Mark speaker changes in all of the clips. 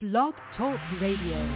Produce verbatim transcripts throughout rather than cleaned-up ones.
Speaker 1: Blog Talk Radio.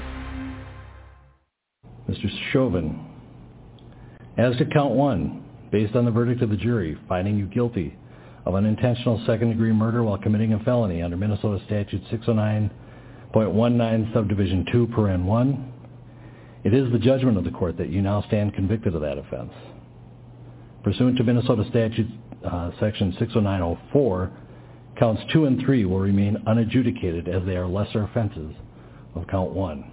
Speaker 2: Mister Chauvin, as to count one, based on the verdict of the jury finding you guilty of unintentional second-degree murder while committing a felony under Minnesota Statute six oh nine point one nine, Subdivision two, Paren one, it is the judgment of the court that you now stand convicted of that offense. Pursuant to Minnesota Statute uh, Section six oh nine oh four, counts two and three will remain unadjudicated as they are lesser offenses of count one.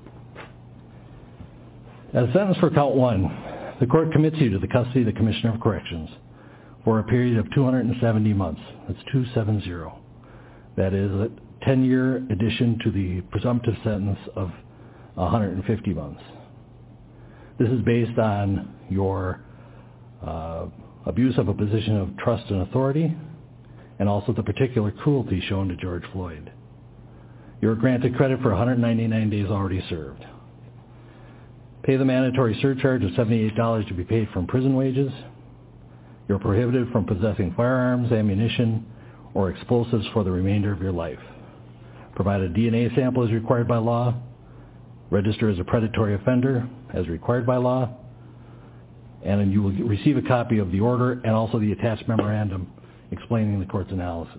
Speaker 2: As sentenced for count one, the court commits you to the custody of the Commissioner of Corrections for a period of two hundred seventy months. That's two seventy. That is a ten-year addition to the presumptive sentence of one hundred fifty months. This is based on your uh, abuse of a position of trust and authority, and also the particular cruelty shown to George Floyd. You are granted credit for one hundred ninety-nine days already served. Pay the mandatory surcharge of seventy-eight dollars to be paid from prison wages. You're prohibited from possessing firearms, ammunition, or explosives for the remainder of your life. Provide a D N A sample as required by law. Register as a predatory offender as required by law. And then you will receive a copy of the order and also the attached memorandum explaining the court's analysis.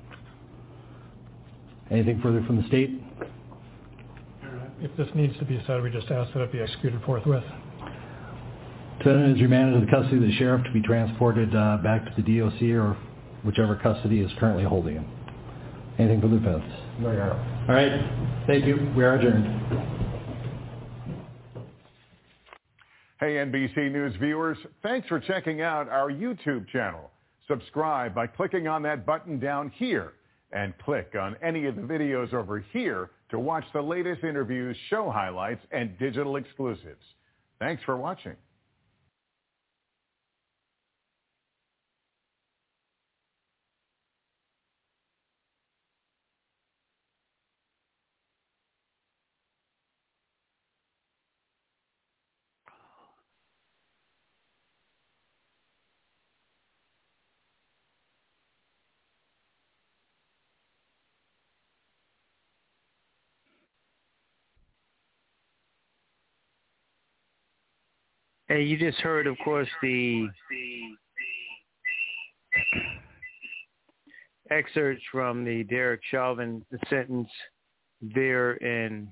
Speaker 2: Anything further from the state?
Speaker 3: If this needs to be said, we just ask that it be executed forthwith.
Speaker 2: Defendant is remanded to the custody of the sheriff to be transported uh, back to the D O C or whichever custody is currently holding him. Anything for the defense?
Speaker 4: No, Your Honor.
Speaker 2: All right. Thank you. We are adjourned.
Speaker 5: Hey, N B C News viewers, thanks for checking out our YouTube channel. Subscribe by clicking on that button down here and click on any of the videos over here to watch the latest interviews, show highlights, and digital exclusives. Thanks for watching.
Speaker 6: Hey, you just heard, of course, the excerpts from the Derek Chauvin sentence there in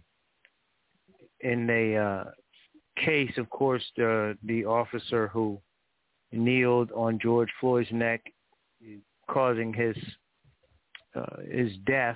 Speaker 6: in a uh, case, of course, the the officer who kneeled on George Floyd's neck, causing his uh, his death.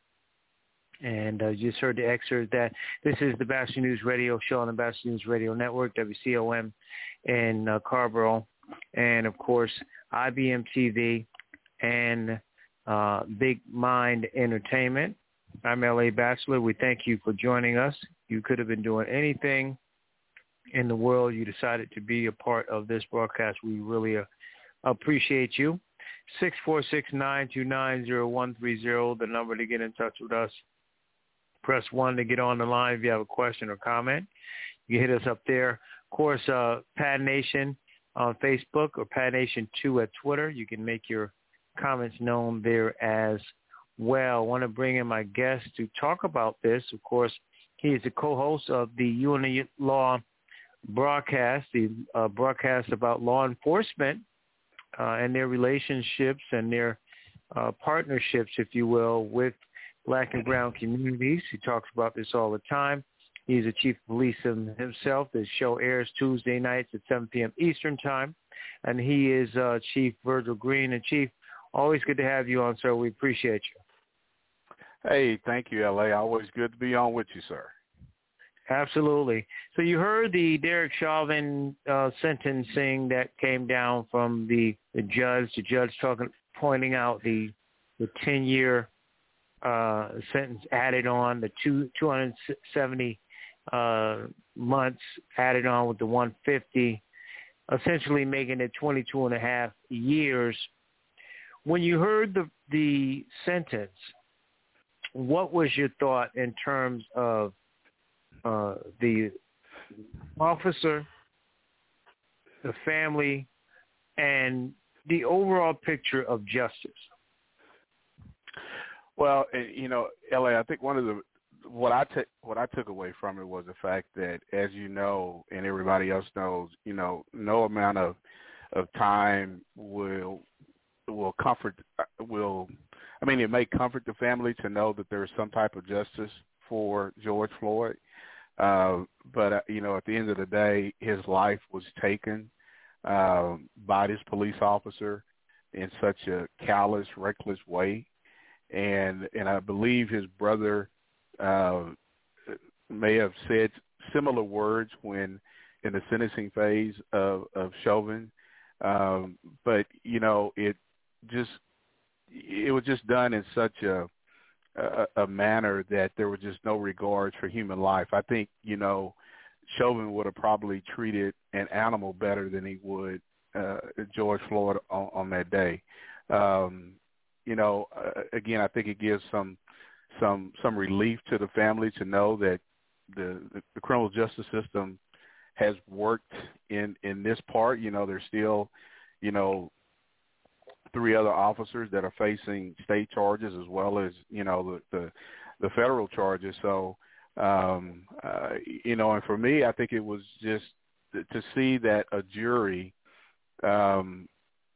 Speaker 6: And uh, you just heard the excerpt that this is the Bastion News Radio show on the Bastion News Radio Network, W C O M in uh, Carrboro, and, of course, I B M T V and uh, Big Mind Entertainment. I'm L A Bachelor. We thank you for joining us. You could have been doing anything in the world. You decided to be a part of this broadcast. We really uh, appreciate you. six four six, nine two nine, zero one three zero, the number to get in touch with us. Press one to get on the line if you have a question or comment. You hit us up there. Of course, uh, Pad Nation on Facebook or Pad Nation two at Twitter. You can make your comments known there as well. I want to bring in my guest to talk about this. Of course, he is the co-host of the U N A Law broadcast, the uh, broadcast about law enforcement uh, and their relationships and their uh, partnerships, if you will, with Black and brown communities. He talks about this all the time. He's a chief of police himself. The show airs Tuesday nights at seven p.m. Eastern time. And he is uh, Chief Virgil Green. And, Chief, always good to have you on, sir. We appreciate you.
Speaker 7: Hey, thank you, L A. Always good to be on with you, sir.
Speaker 6: Absolutely. So you heard the Derek Chauvin uh, sentencing that came down from the, the judge. The judge talking, pointing out the the ten-year Uh, sentence added on, the two, two hundred seventy uh, months added on with the one hundred fifty, essentially making it twenty-two and a half years. When you heard the the sentence, what was your thought in terms of uh, the officer, the family, and the overall picture of justice?
Speaker 7: Well, you know, L A, I think one of the what I took what I took away from it was the fact that, as you know, and everybody else knows, you know, no amount of of time will will comfort will. I mean, it may comfort the family to know that there's some type of justice for George Floyd, uh, but uh, you know, at the end of the day, his life was taken uh, by this police officer in such a callous, reckless way, and and I believe his brother uh, may have said similar words when in the sentencing phase of, of Chauvin, um, but you know, it just it was just done in such a, a a manner that there was just no regard for human life. I think, you know, Chauvin would have probably treated an animal better than he would uh, George Floyd on, on that day. Um, you know, uh, again, I think it gives some some some relief to the family to know that the, the, the criminal justice system has worked in, in this part. You know, there's still, you know, three other officers that are facing state charges as well as, you know, the the, the federal charges. So, um, uh, you know, and for me, I think it was just to see that a jury, um,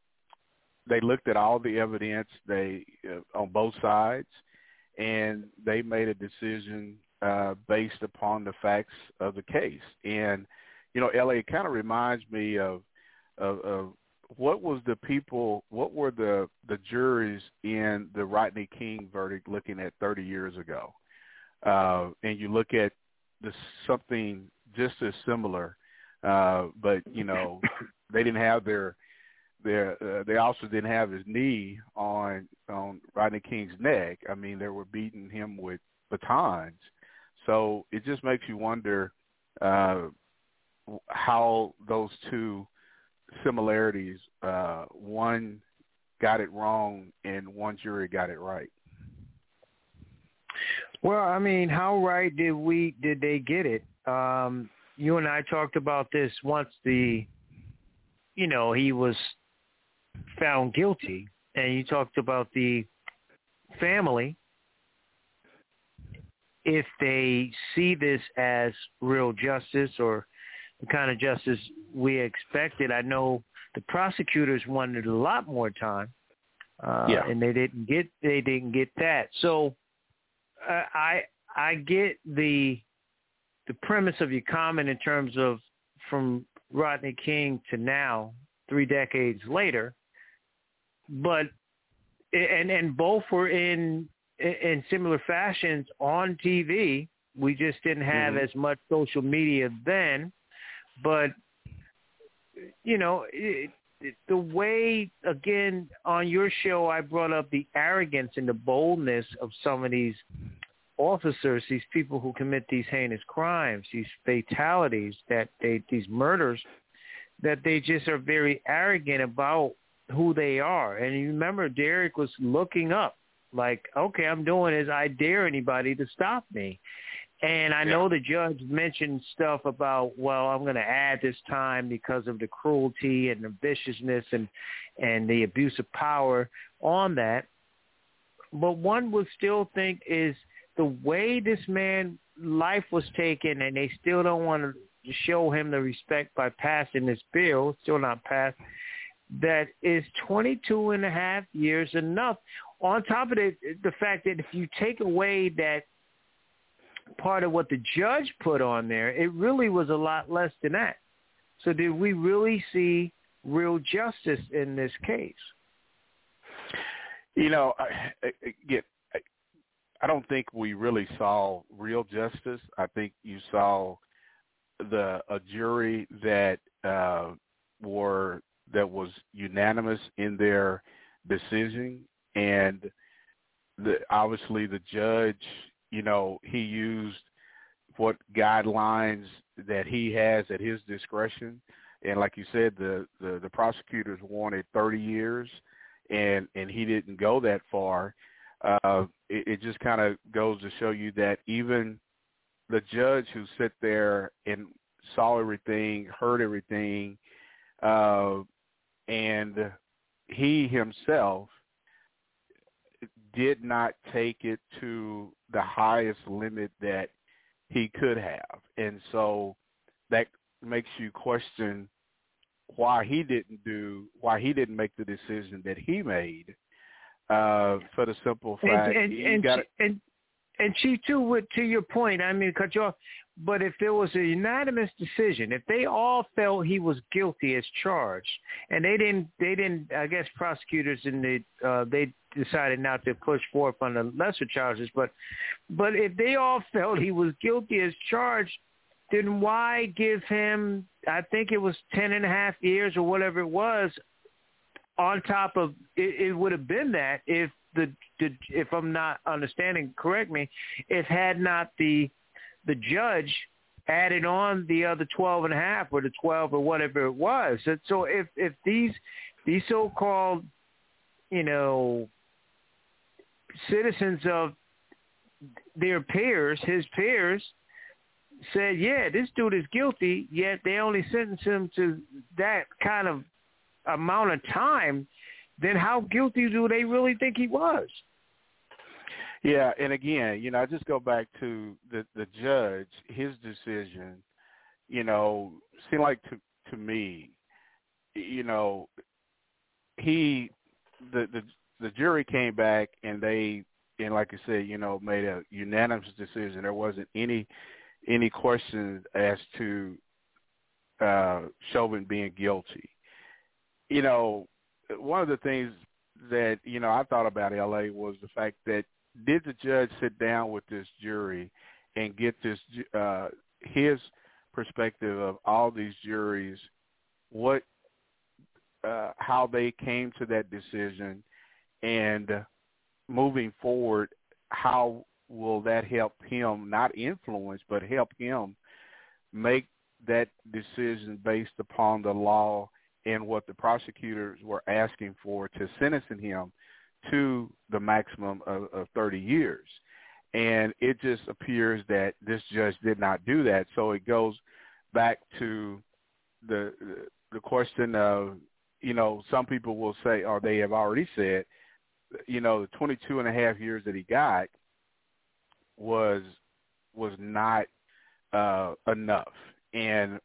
Speaker 7: they looked at all the evidence they uh, on both sides, and they made a decision uh, based upon the facts of the case. And, you know, L A, it kind of reminds me of, of, of what was the people, what were the, the juries in the Rodney King verdict looking at thirty years ago? Uh, and you look at the, something just as similar, uh, but, you know, they didn't have their, their uh, they also didn't have his knee on, on Rodney King's neck. I mean, they were beating him with batons. So it just makes you wonder uh, how those two similarities, uh, one got it wrong and one jury got it right.
Speaker 6: Well, I mean, how right did we did they get it? Um, you and I talked about this once the, you know, he was found guilty, and you talked about the family. If they see this as real justice or the kind of justice we expected. I know the prosecutors wanted a lot more time, uh, yeah. and they didn't get they didn't get that. So uh, I I get the the premise of your comment in terms of from Rodney King to now, three decades later, but and and both were in in similar fashions on T V. We just didn't have mm-hmm. as much social media then. But, you know, it, it, the way, again, on your show, I brought up the arrogance and the boldness of some of these officers, these people who commit these heinous crimes, these fatalities, that they, these murders, that they just are very arrogant about who they are. And you remember Derek was looking up like, okay, I'm doing as I dare anybody to stop me. And I yeah. know the judge mentioned stuff about, well, I'm going to add this time because of the cruelty and the viciousness and, and the abuse of power on that. But one would still think is the way this man's life was taken, and they still don't want to show him the respect by passing this bill, still not passed, that is twenty-two and a half years enough. On top of it, the fact that if you take away that part of what the judge put on there, it really was a lot less than that. So did we really see real justice in this case?
Speaker 7: You know, I, again, I, I don't think we really saw real justice. I think you saw the a jury that uh, were that was unanimous in their decision, and the, obviously the judge, you know, he used what guidelines that he has at his discretion. And like you said, the, the, the prosecutors wanted thirty years, and, and he didn't go that far. Uh, it, it just kind of goes to show you that even the judge who sat there and saw everything, heard everything, uh, and he himself did not take it to the highest limit that he could have. And so that makes you question why he didn't do, why he didn't make the decision that he made, uh, for the simple fact.
Speaker 6: And, and,
Speaker 7: he
Speaker 6: and,
Speaker 7: got
Speaker 6: and, and Chief, too, with, to your point, I mean, cut you off, but if there was a unanimous decision, if they all felt he was guilty as charged, and they didn't, they didn't, I guess prosecutors in the, uh, they decided not to push forth on the lesser charges, but, but if they all felt he was guilty as charged, then why give him, I think it was ten and a half years or whatever it was, on top of, it, it would have been that if the, the, if I'm not understanding, correct me, if had not the, the judge added on the other twelve and a half or the twelve or whatever it was. And so if, if these, these so-called, you know, citizens of their peers, his peers, said, yeah, this dude is guilty, yet they only sentenced him to that kind of amount of time, then how guilty do they really think he was?
Speaker 7: Yeah, and again, you know, I just go back to the, the judge, his decision, you know, seemed like to, to me, you know, he, the, the, the jury came back and they, and like I said, you know, made a unanimous decision. There wasn't any any questions as to uh, Chauvin being guilty. You know, one of the things that, you know, I thought about L A was the fact that did the judge sit down with this jury and get this uh, his perspective of all these juries, what, uh, how they came to that decision, and moving forward, how will that help him, not influence, but help him make that decision based upon the law and what the prosecutors were asking for to sentencing him to the maximum of, of thirty years. And it just appears that this judge did not do that. So it goes back to the the question of, you know, some people will say, or they have already said, you know, the twenty-two and a half years that he got was was not uh, enough. And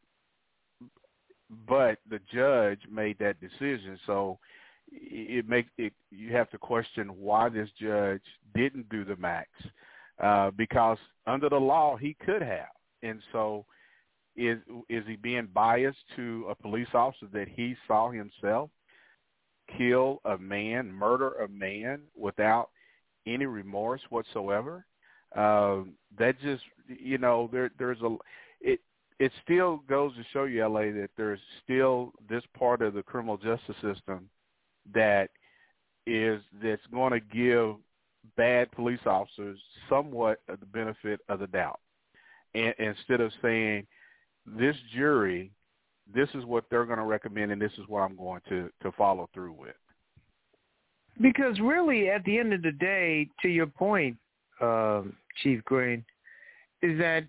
Speaker 7: but the judge made that decision, so it makes it. You have to question why this judge didn't do the max, uh, because under the law he could have. And so, is is he being biased to a police officer that he saw himself kill a man, murder a man without any remorse whatsoever? Um, that just, you know, there there's a it. It still goes to show you, L A, that there's still this part of the criminal justice system that is that's going to give bad police officers somewhat of the benefit of the doubt, and instead of saying this jury, this is what they're going to recommend, and this is what I'm going to, to follow through with.
Speaker 6: Because really, at the end of the day, to your point, uh, Chief Green, is that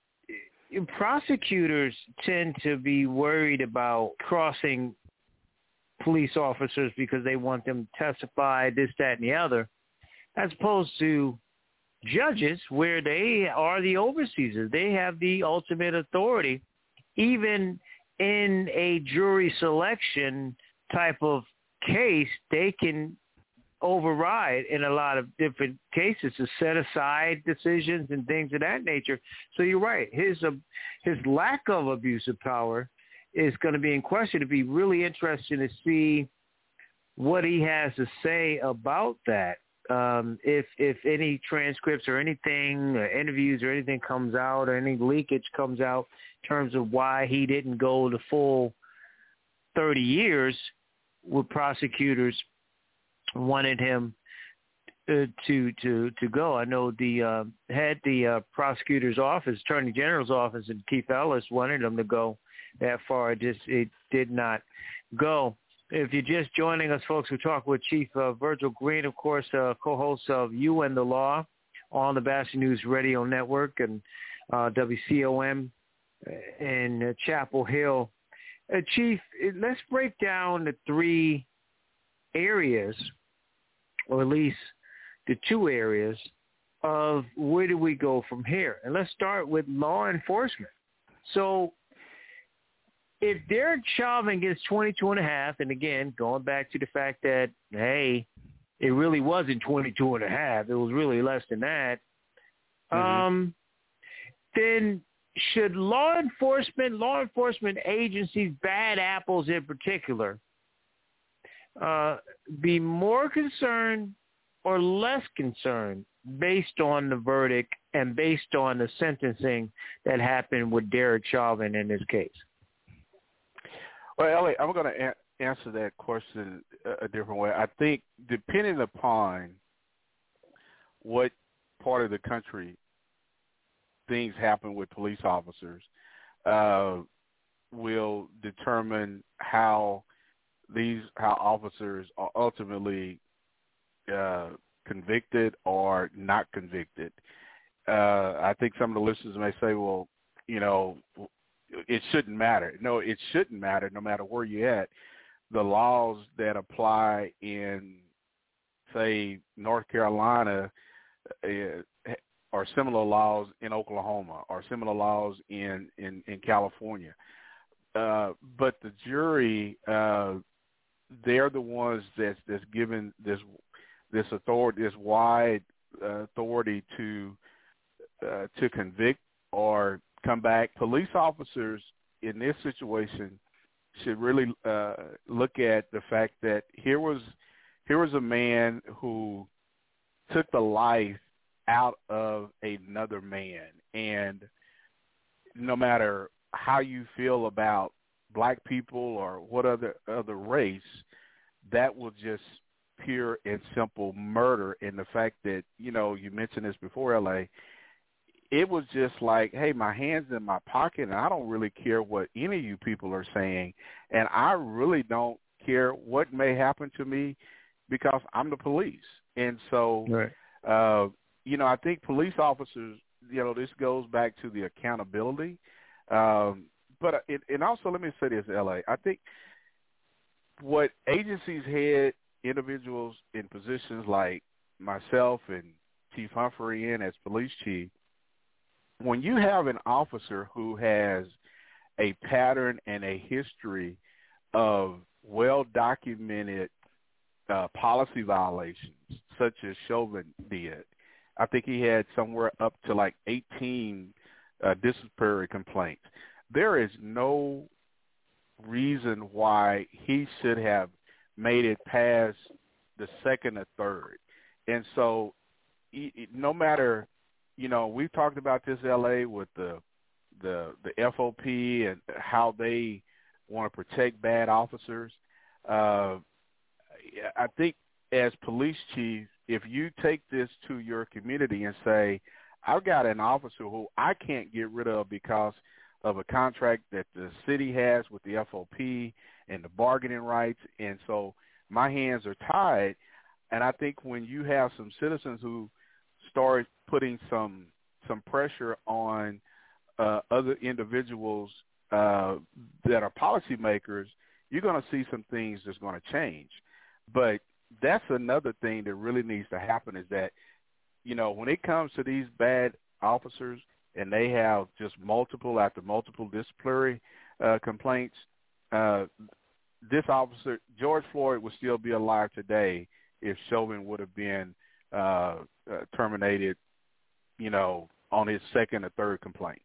Speaker 6: prosecutors tend to be worried about crossing police officers because they want them to testify, this, that, and the other, as opposed to judges where they are the overseers. They have the ultimate authority, even in a jury selection type of case. They can override in a lot of different cases to set aside decisions and things of that nature. So you're right. His uh, his lack of abuse of power is going to be in question. It'd be really interesting to see what he has to say about that. Um, if if any transcripts or anything, or interviews or anything comes out, or any leakage comes out in terms of why he didn't go the full thirty years, with prosecutors wanted him uh, to to to go. I know the uh, head the uh, prosecutor's office, Attorney General's office, and Keith Ellis wanted him to go that far. It just it did not go. If you're just joining us, folks, we're talking with Chief uh, Virgil Green, of course, uh, co-host of You and the Law on the Bastion News Radio Network and uh, W C O M in uh, Chapel Hill. Uh, Chief, let's break down the three areas, or at least the two areas of where do we go from here. And let's start with law enforcement. So if Derek Chauvin gets twenty-two and a half, and again, going back to the fact that, hey, it really wasn't twenty-two and a half, it was really less than that, mm-hmm. um, then should law enforcement, law enforcement agencies, bad apples in particular, uh, be more concerned or less concerned based on the verdict and based on the sentencing that happened with Derek Chauvin in this case?
Speaker 7: Well, Elliot, I'm going to a- answer that question a, a different way. I think depending upon what part of the country things happen with police officers uh, will determine how these how officers are ultimately uh, convicted or not convicted. Uh, I think some of the listeners may say, well, you know, it shouldn't matter. No, it shouldn't matter no matter where you're at. The laws that apply in, say, North Carolina uh, are similar laws in Oklahoma or similar laws in, in, in California. Uh, but the jury, uh, they're the ones that's, that's given this this authority, this wide uh, authority to uh, to convict or come back. Police officers in this situation should really uh, look at the fact that here was here was a man who took the life out of another man, and no matter how you feel about black people or what other other race, that will just pure and simple murder. And the fact that, you know, you mentioned this before, L A, it was just like, hey, my hand's in my pocket, and I don't really care what any of you people are saying, and I really don't care what may happen to me because I'm the police. And so,
Speaker 6: right.
Speaker 7: uh, you know, I think police officers, you know, this goes back to the accountability. Um, but it, and also, let me say this, L A, I think what agencies had individuals in positions like myself and Chief Humphrey in as police chief, when you have an officer who has a pattern and a history of well-documented uh, policy violations, such as Chauvin did, I think he had somewhere up to like eighteen uh, disciplinary complaints. There is no reason why he should have made it past the second or third. And so no matter, you know, we've talked about this, L A, with the the the F O P and how they want to protect bad officers. Uh, I think as police chiefs, if you take this to your community and say, I've got an officer who I can't get rid of because of a contract that the city has with the F O P and the bargaining rights, and so my hands are tied. And I think when you have some citizens who start putting some some pressure on uh, other individuals uh, that are policymakers, you're going to see some things that's going to change. But that's another thing that really needs to happen is that, you know, when it comes to these bad officers and they have just multiple after multiple disciplinary uh, complaints, uh, this officer, George Floyd, would still be alive today if Chauvin would have been uh, uh, terminated, you know, on his second or third complaint.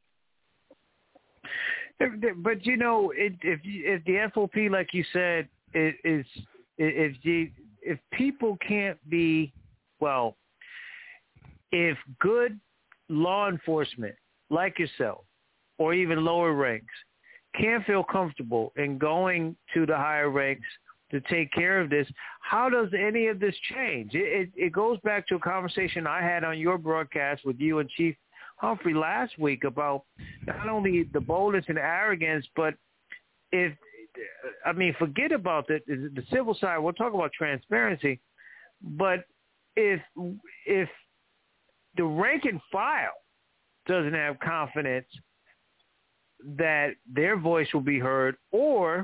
Speaker 6: But, you know, it, if if the F O P, like you said, is if you, if people can't be, well, if good law enforcement like yourself or even lower ranks can't feel comfortable in going to the higher ranks to take care of this, how does any of this change? It, it, it goes back to a conversation I had on your broadcast with you and Chief Humphrey last week about not only the boldness and arrogance, but if, I mean, forget about the, the civil side. We'll talk about transparency. But if if the rank and file doesn't have confidence that their voice will be heard, or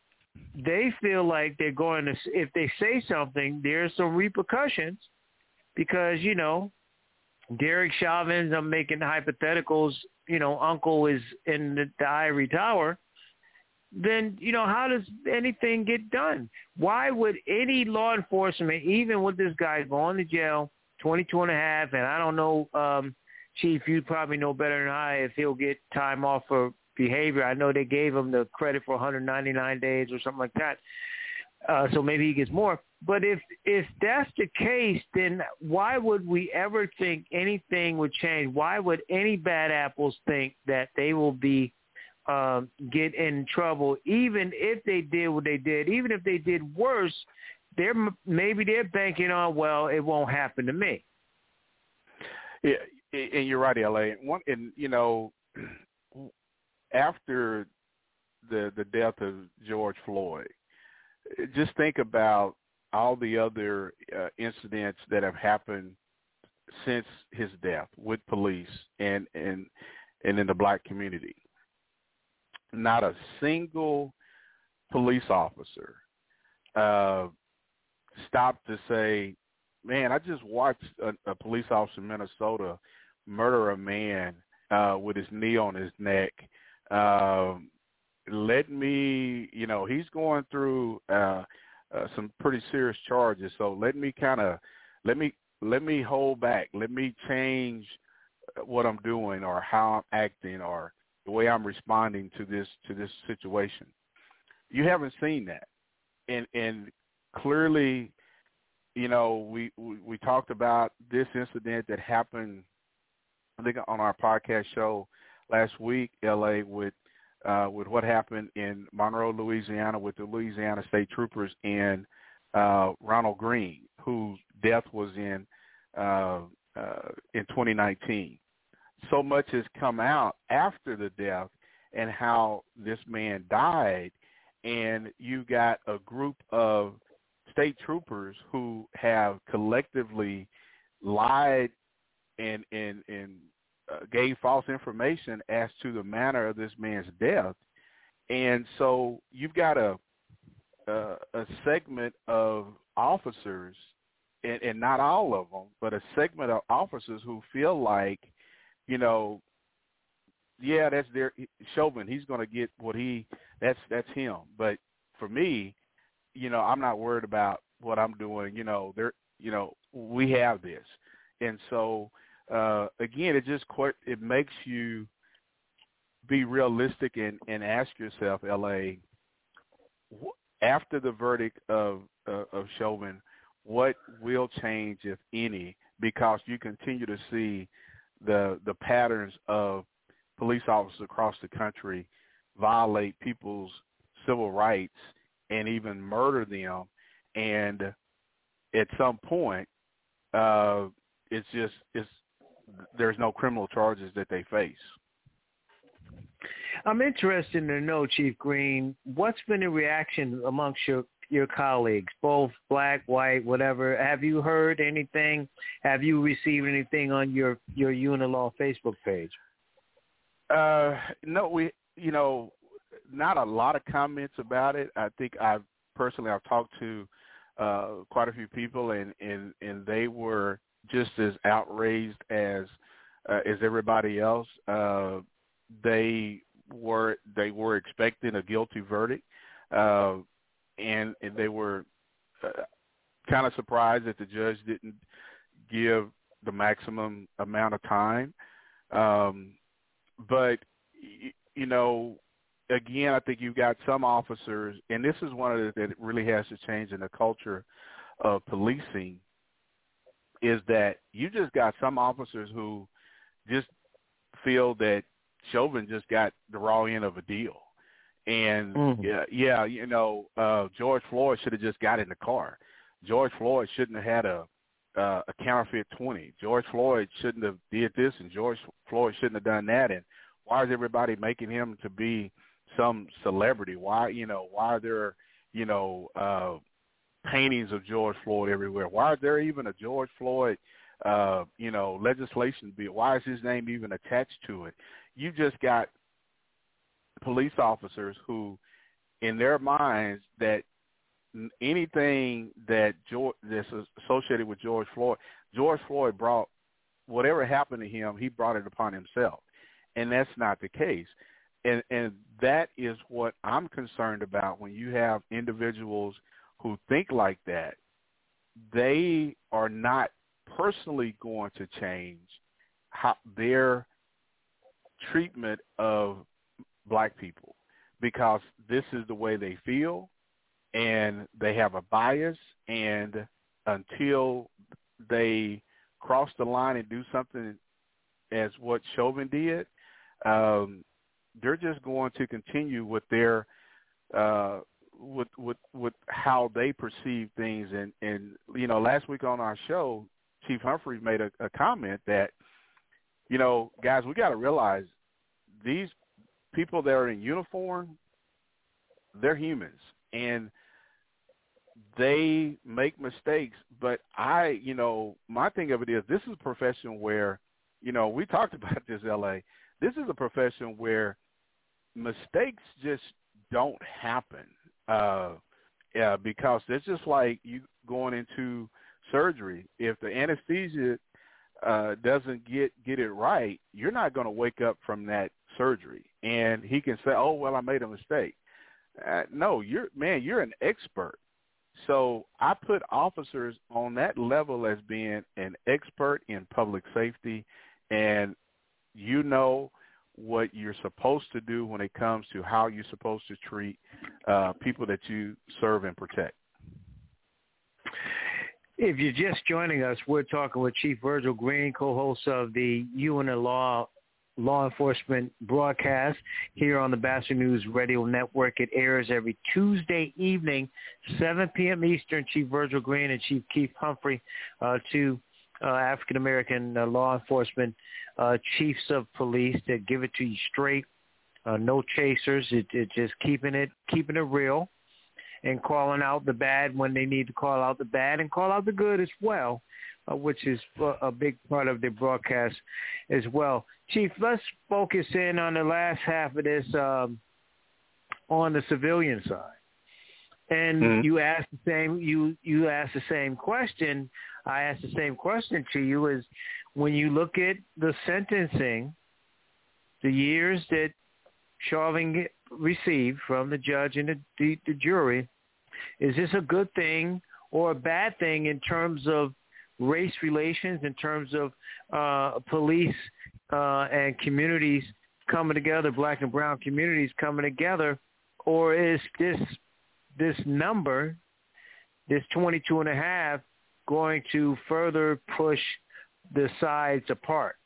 Speaker 6: they feel like they're going to, if they say something, there's some repercussions, because, you know, Derek Chauvin, I'm making hypotheticals, you know, uncle is in the, the ivory tower, then, you know, how does anything get done? Why would any law enforcement, even with this guy going to jail, twenty-two and a half, and I don't know, um, Chief, you probably know better than I if he'll get time off for behavior. I know they gave him the credit for one hundred ninety-nine days or something like that. Uh, so maybe he gets more. But if if that's the case, then why would we ever think anything would change? Why would any bad apples think that they will be um, get in trouble, even if they did what they did, even if they did worse? They're maybe they're banking on, well, it won't happen to me.
Speaker 7: Yeah, and you're right, L A. One, and you know, after the the death of George Floyd, just think about all the other uh, incidents that have happened since his death with police and, and and in the black community. Not a single police officer uh, stopped to say, man, I just watched a, a police officer in Minnesota murder a man uh, with his knee on his neck. Um, let me, you know, he's going through uh, uh, some pretty serious charges. So let me kind of, let me, let me hold back. Let me change what I'm doing or how I'm acting or the way I'm responding to this, to this situation. You haven't seen that. And, and clearly, you know, we, we, we talked about this incident that happened, I think, on our podcast show last week, L A, with uh, with what happened in Monroe, Louisiana, with the Louisiana State Troopers and uh, Ronald Green, whose death was in uh, uh, in twenty nineteen. So much has come out after the death and how this man died, and you got a group of state troopers who have collectively lied and and and uh, gave false information as to the manner of this man's death. And so you've got a a, a segment of officers, and, and not all of them, but a segment of officers who feel like, you know, yeah, that's their Chauvin. He's going to get what he that's that's him. But for me, you know, I'm not worried about what I'm doing. You know, there, you know, we have this, and so uh, again, it just it makes you be realistic and, and ask yourself, L A, after the verdict of uh, of Chauvin, what will change, if any, because you continue to see the the patterns of police officers across the country violate people's civil rights and even murder them, and at some point, uh, it's just it's there's no criminal charges that they face.
Speaker 6: I'm interested to know, Chief Green, what's been the reaction amongst your your colleagues, both black, white, whatever? Have you heard anything? Have you received anything on your your Unilaw Facebook page?
Speaker 7: Uh, no, we you know. Not a lot of comments about it. I think I've personally I've talked to uh, quite a few people, and, and, and they were just as outraged as uh, as everybody else. Uh, they were they were expecting a guilty verdict, uh, and, and they were uh, kind of surprised that the judge didn't give the maximum amount of time. Um, but y- you know. Again, I think you've got some officers, and this is one of the that really has to change in the culture of policing, is that you just got some officers who just feel that Chauvin just got the raw end of a deal. And, mm-hmm. yeah, yeah, you know, uh, George Floyd should have just got in the car. George Floyd shouldn't have had a uh, a counterfeit twenty. George Floyd shouldn't have did this, and George Floyd shouldn't have done that. And why is everybody making him to be some celebrity? Why, you know, why are there, you know, uh, paintings of George Floyd everywhere? Why is there even a George Floyd, uh, you know, legislation bill? Why is his name even attached to it? You just got police officers who, in their minds, that anything that George, that's associated with George Floyd, George Floyd brought whatever happened to him, he brought it upon himself, and that's not the case. And and that is what I'm concerned about when you have individuals who think like that. They are not personally going to change how their treatment of black people, because this is the way they feel, and they have a bias, and until they cross the line and do something as what Chauvin did, um, they're just going to continue with their uh, with with with how they perceive things. And, and you know, last week on our show, Chief Humphrey made a, a comment that, you know, guys, we got to realize these people that are in uniform, they're humans, and they make mistakes. But I, you know, my thing of it is, this is a profession where, you know, we talked about this, L A. This is a profession where mistakes just don't happen, uh, yeah, because it's just like you going into surgery. If the anesthesia uh, doesn't get get it right, you're not going to wake up from that surgery, and he can say, "Oh, well, I made a mistake." Uh, no, you're man, you're an expert. So I put officers on that level as being an expert in public safety, and you know what you're supposed to do when it comes to how you're supposed to treat uh, people that you serve and protect.
Speaker 6: If you're just joining us, we're talking with Chief Virgil Green, co-host of the U N L Law Law Enforcement broadcast here on the Bastard News Radio Network. It airs every Tuesday evening, seven p.m. Eastern. Chief Virgil Green and Chief Keith Humphrey, uh, two uh, African-American uh, law enforcement uh, chiefs of police that give it to you straight, uh, no chasers. It, it just keeping it keeping it real, and calling out the bad when they need to call out the bad, and call out the good as well, uh, which is a big part of their broadcast as well. Chief, let's focus in on the last half of this um, on the civilian side. And mm-hmm. you asked the same you you asked the same question. I asked the same question to you: is when you look at the sentencing, the years that Chauvin received from the judge and the, the, the jury, is this a good thing or a bad thing in terms of race relations, in terms of uh, police uh, and communities coming together, black and brown communities coming together, or is this this number, this twenty-two and a half, going to further push the sides apart?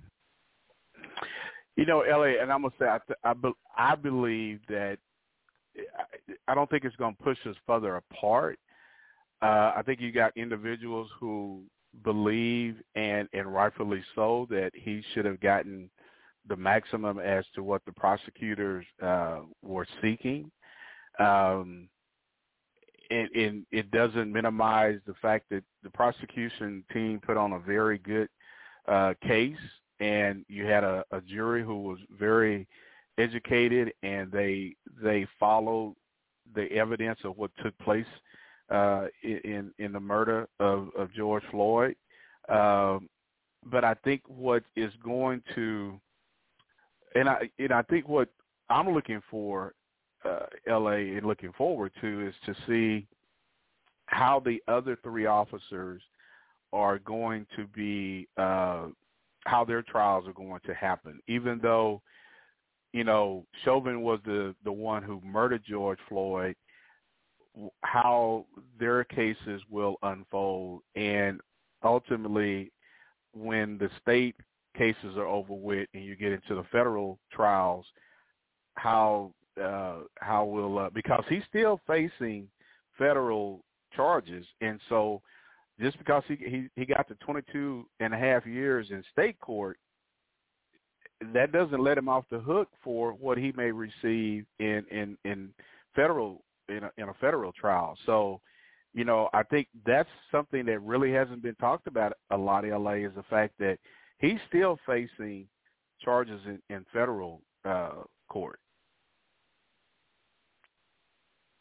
Speaker 7: You know, L A, and I'm going to say, I, th- I, be- I believe that I, I don't think it's going to push us further apart. Uh, I think you got individuals who believe, and, and rightfully so, that he should have gotten the maximum as to what the prosecutors uh, were seeking. Um, and, and it doesn't minimize the fact that the prosecution team put on a very good uh, case, and you had a, a jury who was very educated, and they they followed the evidence of what took place uh, in in the murder of, of George Floyd. Um, but I think what is going to, and I and I think what I'm looking for, uh, L A, and looking forward to, is to see how the other three officers are going to be, uh, how their trials are going to happen. Even though, you know, Chauvin was the, the one who murdered George Floyd, how their cases will unfold. And ultimately, when the state cases are over with and you get into the federal trials, how uh, how will uh, because he's still facing federal charges, and so just because he he, he got to twenty-two and a half years in state court, that doesn't let him off the hook for what he may receive in in in federal in a, in a federal trial. So, you know, I think that's something that really hasn't been talked about a lot in L A, is the fact that he's still facing charges in, in federal uh, court.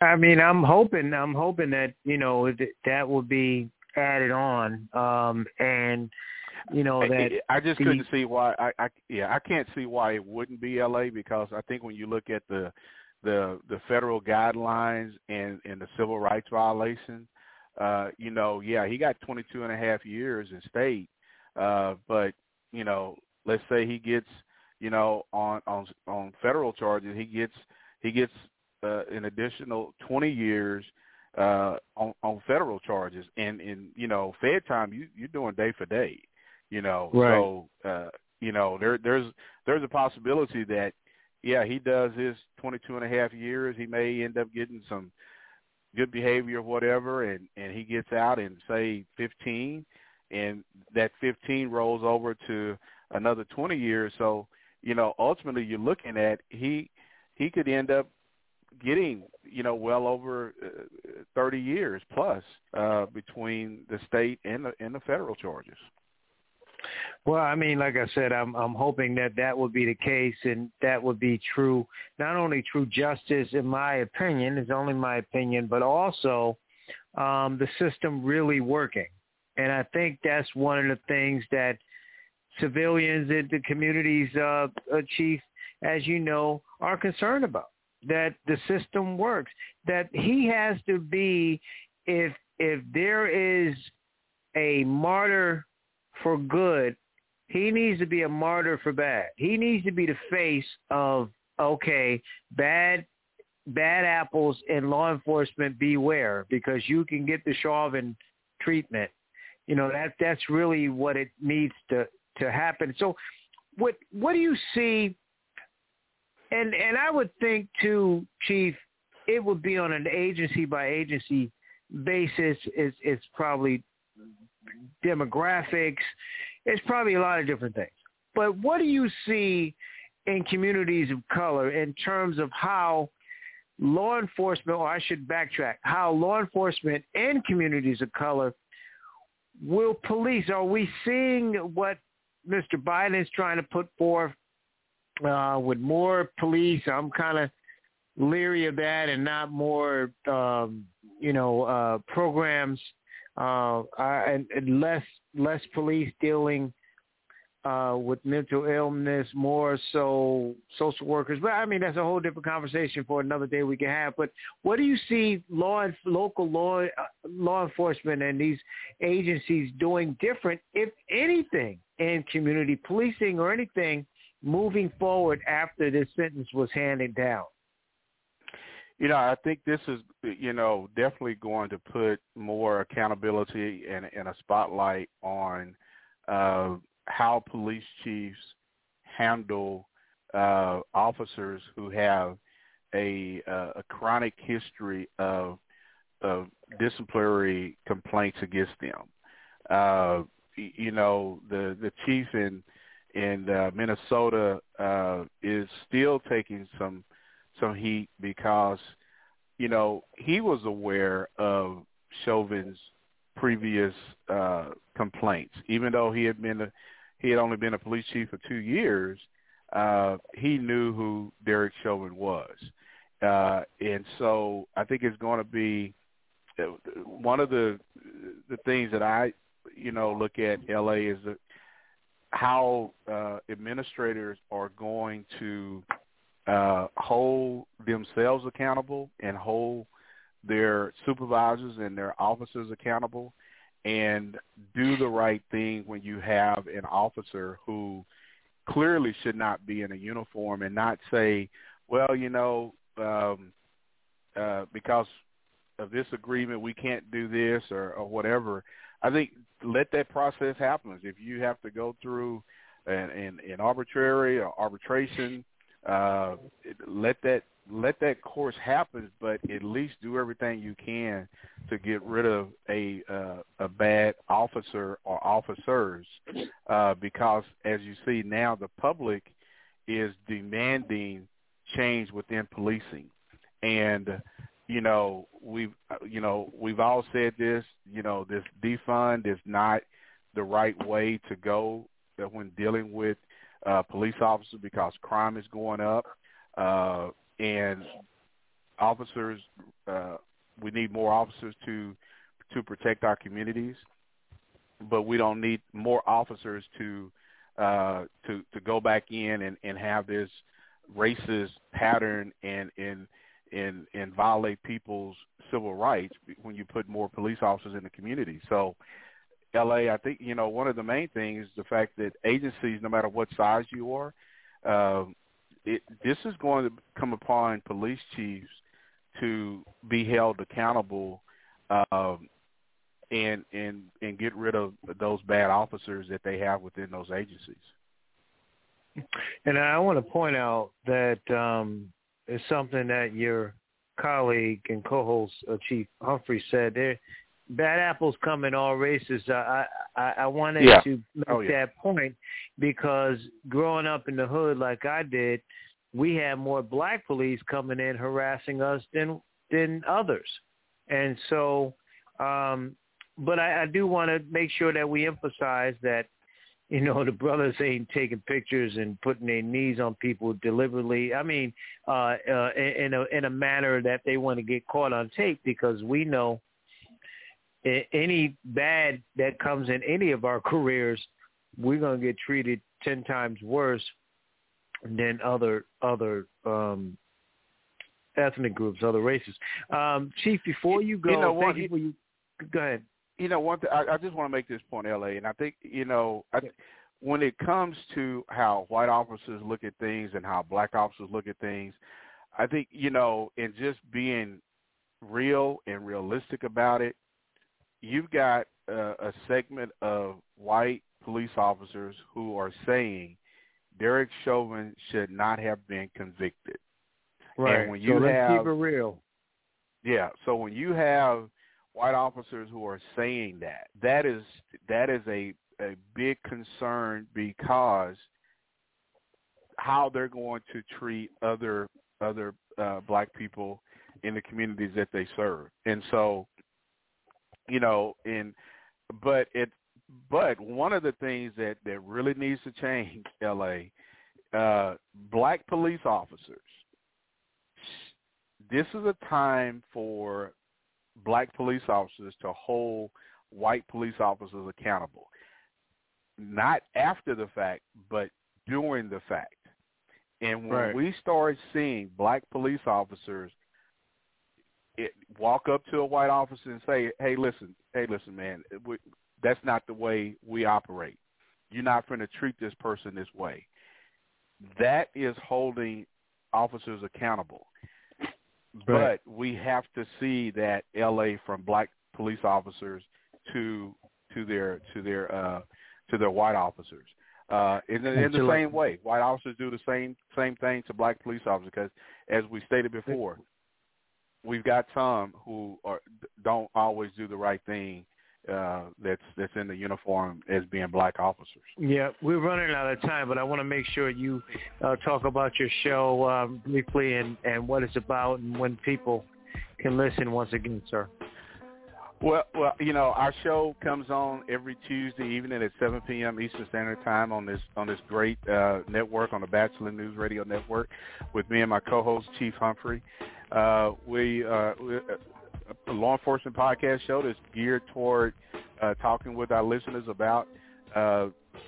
Speaker 6: I mean, I'm hoping, I'm hoping that, you know, that, that will be added on. Um, and, you know, that
Speaker 7: I just
Speaker 6: the,
Speaker 7: couldn't see why. I, I yeah, I can't see why it wouldn't be L A, because I think when you look at the the the federal guidelines and, and the civil rights violations, uh, you know, yeah, he got twenty-two and a half years in state, uh, but you know, let's say he gets, you know, on on on federal charges, he gets he gets uh, an additional twenty years uh, on on federal charges, and in you know, Fed time, you you're doing day for day. You know,
Speaker 6: right.
Speaker 7: so uh, you know there there's there's a possibility that yeah he does his twenty-two and a half years. He may end up getting some good behavior or whatever, and, and he gets out in say fifteen, and that fifteen rolls over to another twenty years. So you know ultimately you're looking at he he could end up getting you know well over uh, thirty years plus uh, between the state and the and the federal charges.
Speaker 6: Well, I mean, like I said, I'm I'm hoping that that would be the case, and that would be true, not only true justice, in my opinion, it's only my opinion, but also um, the system really working. And I think that's one of the things that civilians in the communities, uh, uh, Chief, as you know, are concerned about, that the system works, that he has to be, if if there is a martyr for good, he needs to be a martyr for bad. He needs to be the face of, okay, bad bad apples in law enforcement, beware, because you can get the Chauvin treatment. You know, that that's really what it needs to, to happen. So what what do you see, and, and I would think too, Chief, it would be on an agency by agency basis. It's, it's probably demographics. It's probably a lot of different things. But what do you see in communities of color in terms of how law enforcement, or I should backtrack, how law enforcement in communities of color will police? Are we seeing what Mister Biden is trying to put forth uh, with more police? I'm kind of leery of that, and not more, um, you know, uh, programs Uh, and, and less less police dealing uh, with mental illness, more so social workers. But I mean, that's a whole different conversation for another day we can have. But what do you see law local law uh, law enforcement and these agencies doing different, if anything, in community policing or anything moving forward after this sentence was handed down?
Speaker 7: You know, I think this is, you know, definitely going to put more accountability and, and a spotlight on uh, how police chiefs handle uh, officers who have a, uh, a chronic history of, of disciplinary complaints against them. Uh, you know, the, the chief in in uh, Minnesota uh, is still taking some some heat because, you know, he was aware of Chauvin's previous uh, complaints. Even though he had been a, he had only been a police chief for two years, uh, he knew who Derek Chauvin was. Uh, and so I think it's going to be one of the the things that I, you know, look at L A is that how uh, administrators are going to uh, hold themselves accountable and hold their supervisors and their officers accountable, and do the right thing when you have an officer who clearly should not be in a uniform, and not say, well, you know, um, uh, because of this agreement we can't do this or, or whatever. I think let that process happen. If you have to go through an, an, an arbitrary or arbitration, uh, let that let that course happen, but at least do everything you can to get rid of a uh, a bad officer or officers, uh, because as you see now, the public is demanding change within policing, and you know we've you know we've all said this. You know, this defund is not the right way to go when dealing with uh, police officers, because crime is going up. Uh, And officers. Uh, we need more officers to to protect our communities, but we don't need more officers to uh, to to go back in and, and have this racist pattern and and and and violate people's civil rights when you put more police officers in the community. So, L A, I think, you know, one of the main things is the fact that agencies, no matter what size you are, uh, it, this is going to come upon police chiefs to be held accountable um, and and and get rid of those bad officers that they have within those agencies.
Speaker 6: And I want to point out that um, it's something that your colleague and co-host, uh, Chief Humphrey, said. There, bad apples come in all races. I I, I wanted
Speaker 7: yeah.
Speaker 6: to make
Speaker 7: oh, yeah.
Speaker 6: that point because growing up in the hood like I did, we had more black police coming in harassing us than than others. And so, um, but I, I do want to make sure that we emphasize that, you know, the brothers ain't taking pictures and putting their knees on people deliberately. I mean, uh, uh, in a in a manner that they want to get caught on tape, because we know any bad that comes in any of our careers, we're going to get treated ten times worse than other other um, ethnic groups, other races. Um, Chief, before you go,
Speaker 7: you know,
Speaker 6: thank
Speaker 7: one,
Speaker 6: you for you. Go ahead.
Speaker 7: You know, one thing, I, I just want to make this point, L A, and I think, you know, I, when it comes to how white officers look at things and how black officers look at things, I think, you know, in just being real and realistic about it, you've got uh, a segment of white police officers who are saying Derek Chauvin should not have been convicted.
Speaker 6: Right.
Speaker 7: And when you
Speaker 6: so let's
Speaker 7: have,
Speaker 6: keep it real.
Speaker 7: Yeah. So when you have white officers who are saying that, that is that is a, a big concern, because how they're going to treat other other uh, black people in the communities that they serve. And so, you know, in but it but one of the things that, that really needs to change, L A, uh, black police officers, this is a time for black police officers to hold white police officers accountable, not after the fact, but during the fact. And when
Speaker 6: right.
Speaker 7: we start seeing black police officers it, walk up to a white officer and say, hey, listen, hey, listen, man, we, that's not the way we operate. You're not going to treat this person this way. That is holding officers accountable.
Speaker 6: Right.
Speaker 7: But we have to see that, L A, from black police officers to to their to their uh, to their white officers. Uh, in the, in the same way, white officers do the same same thing to black police officers, because, as we stated before, we've got some who are, don't always do the right thing. Uh, that's that's in the uniform as being black officers.
Speaker 6: Yeah, we're running out of time, but I want to make sure you uh, talk about your show um, briefly and, and what it's about and when people can listen once again, sir.
Speaker 7: Well, well, you know, our show comes on every Tuesday evening at seven p.m. Eastern Standard Time on this on this great uh, network, on the Bachelor News Radio Network, with me and my co-host, Chief Humphrey. Uh, we, uh, we a law enforcement podcast show that's geared toward uh, talking with our listeners about uh,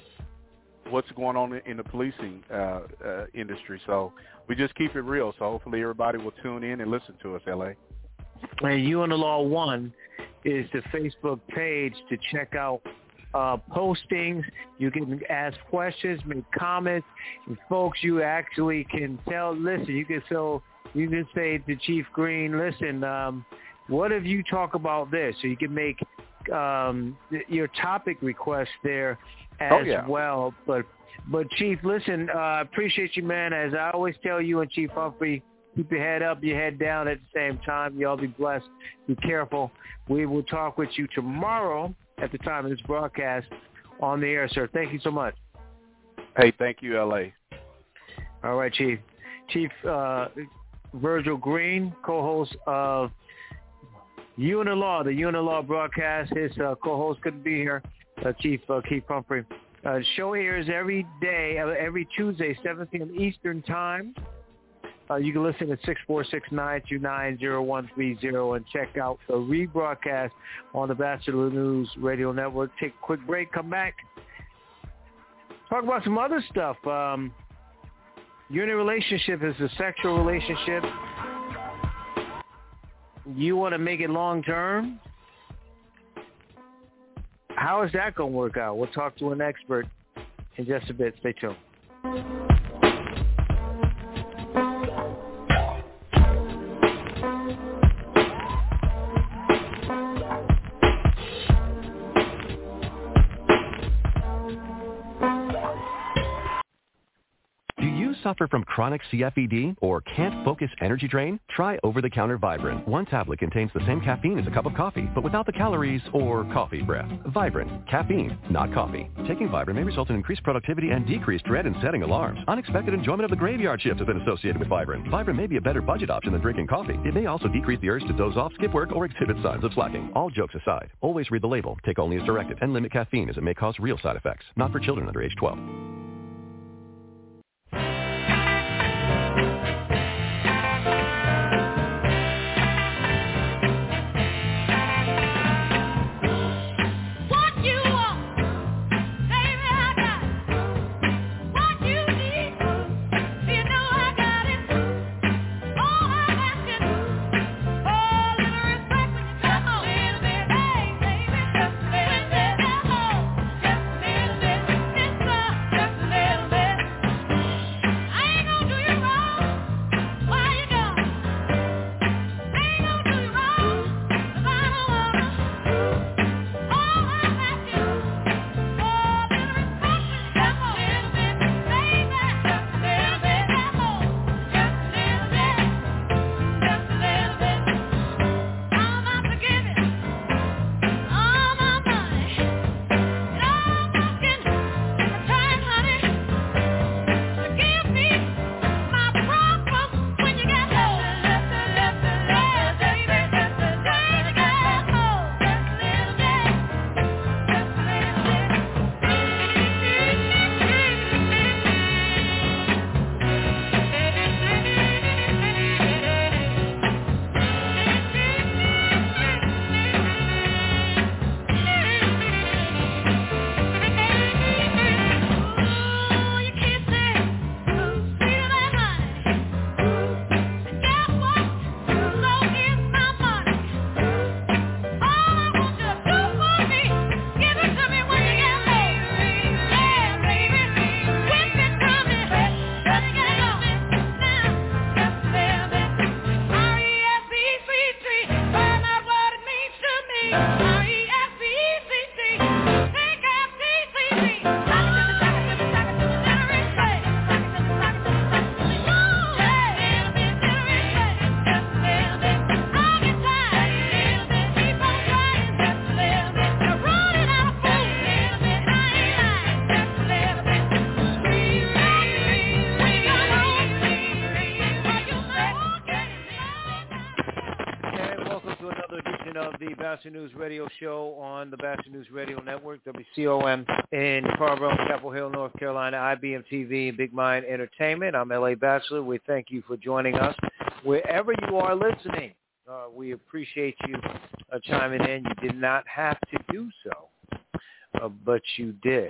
Speaker 7: what's going on in the policing uh, uh, industry. So we just keep it real. So hopefully everybody will tune in and listen to us, L A.
Speaker 6: And You and the Law One is the Facebook page to check out uh, postings. You can ask questions, make comments, and folks, you actually can tell. Listen, you can so you can say to Chief Green, listen. Um, What if you talk about this? So you can make um, your topic requests there as
Speaker 7: oh, yeah.
Speaker 6: well. But, but Chief, listen, I uh, appreciate you, man. As I always tell you and Chief Humphrey, keep your head up, your head down at the same time. Y'all be blessed. Be careful. We will talk with you tomorrow at the time of this broadcast on the air, sir. Thank you so much.
Speaker 7: Hey, thank you, L A.
Speaker 6: All right, Chief. Chief uh, Virgil Green, co-host of You and the Law, the You and the Law broadcast. His uh, co-host couldn't be here, uh, Chief uh, Keith Humphrey. Uh, show airs every day, uh, every Tuesday, seven p.m. Eastern Time. Uh, you can listen at six four six, nine two nine, zero one three zero and check out the rebroadcast on the Bachelor News Radio Network. Take a quick break, come back, talk about some other stuff. Um, you're in a relationship. It's a sexual relationship. You want to make it long-term? How is that going to work out? We'll talk to an expert in just a bit. Stay tuned.
Speaker 4: Suffer from chronic C F E D or can't focus energy drain? Try over-the-counter Vibrant. One tablet contains the same caffeine as a cup of coffee, but without the calories or coffee breath. Vibrant. Caffeine, not coffee. Taking Vibrant may result in increased productivity and decreased dread in setting alarms. Unexpected enjoyment of the graveyard shift has been associated with Vibrant. Vibrant may be a better budget option than drinking coffee. It may also decrease the urge to doze off, skip work, or exhibit signs of slacking. All jokes aside, always read the label, take only as directed, and limit caffeine as it may cause real side effects. Not for children under age twelve.
Speaker 6: News Radio Show on the Bachelor News Radio Network, W C O M in Carmel, Chapel Hill, North Carolina, I B M T V, and Big Mind Entertainment. I'm L A Bachelor. We thank you for joining us wherever you are listening. Uh, we appreciate you uh, chiming in. You did not have to do so, uh, but you did.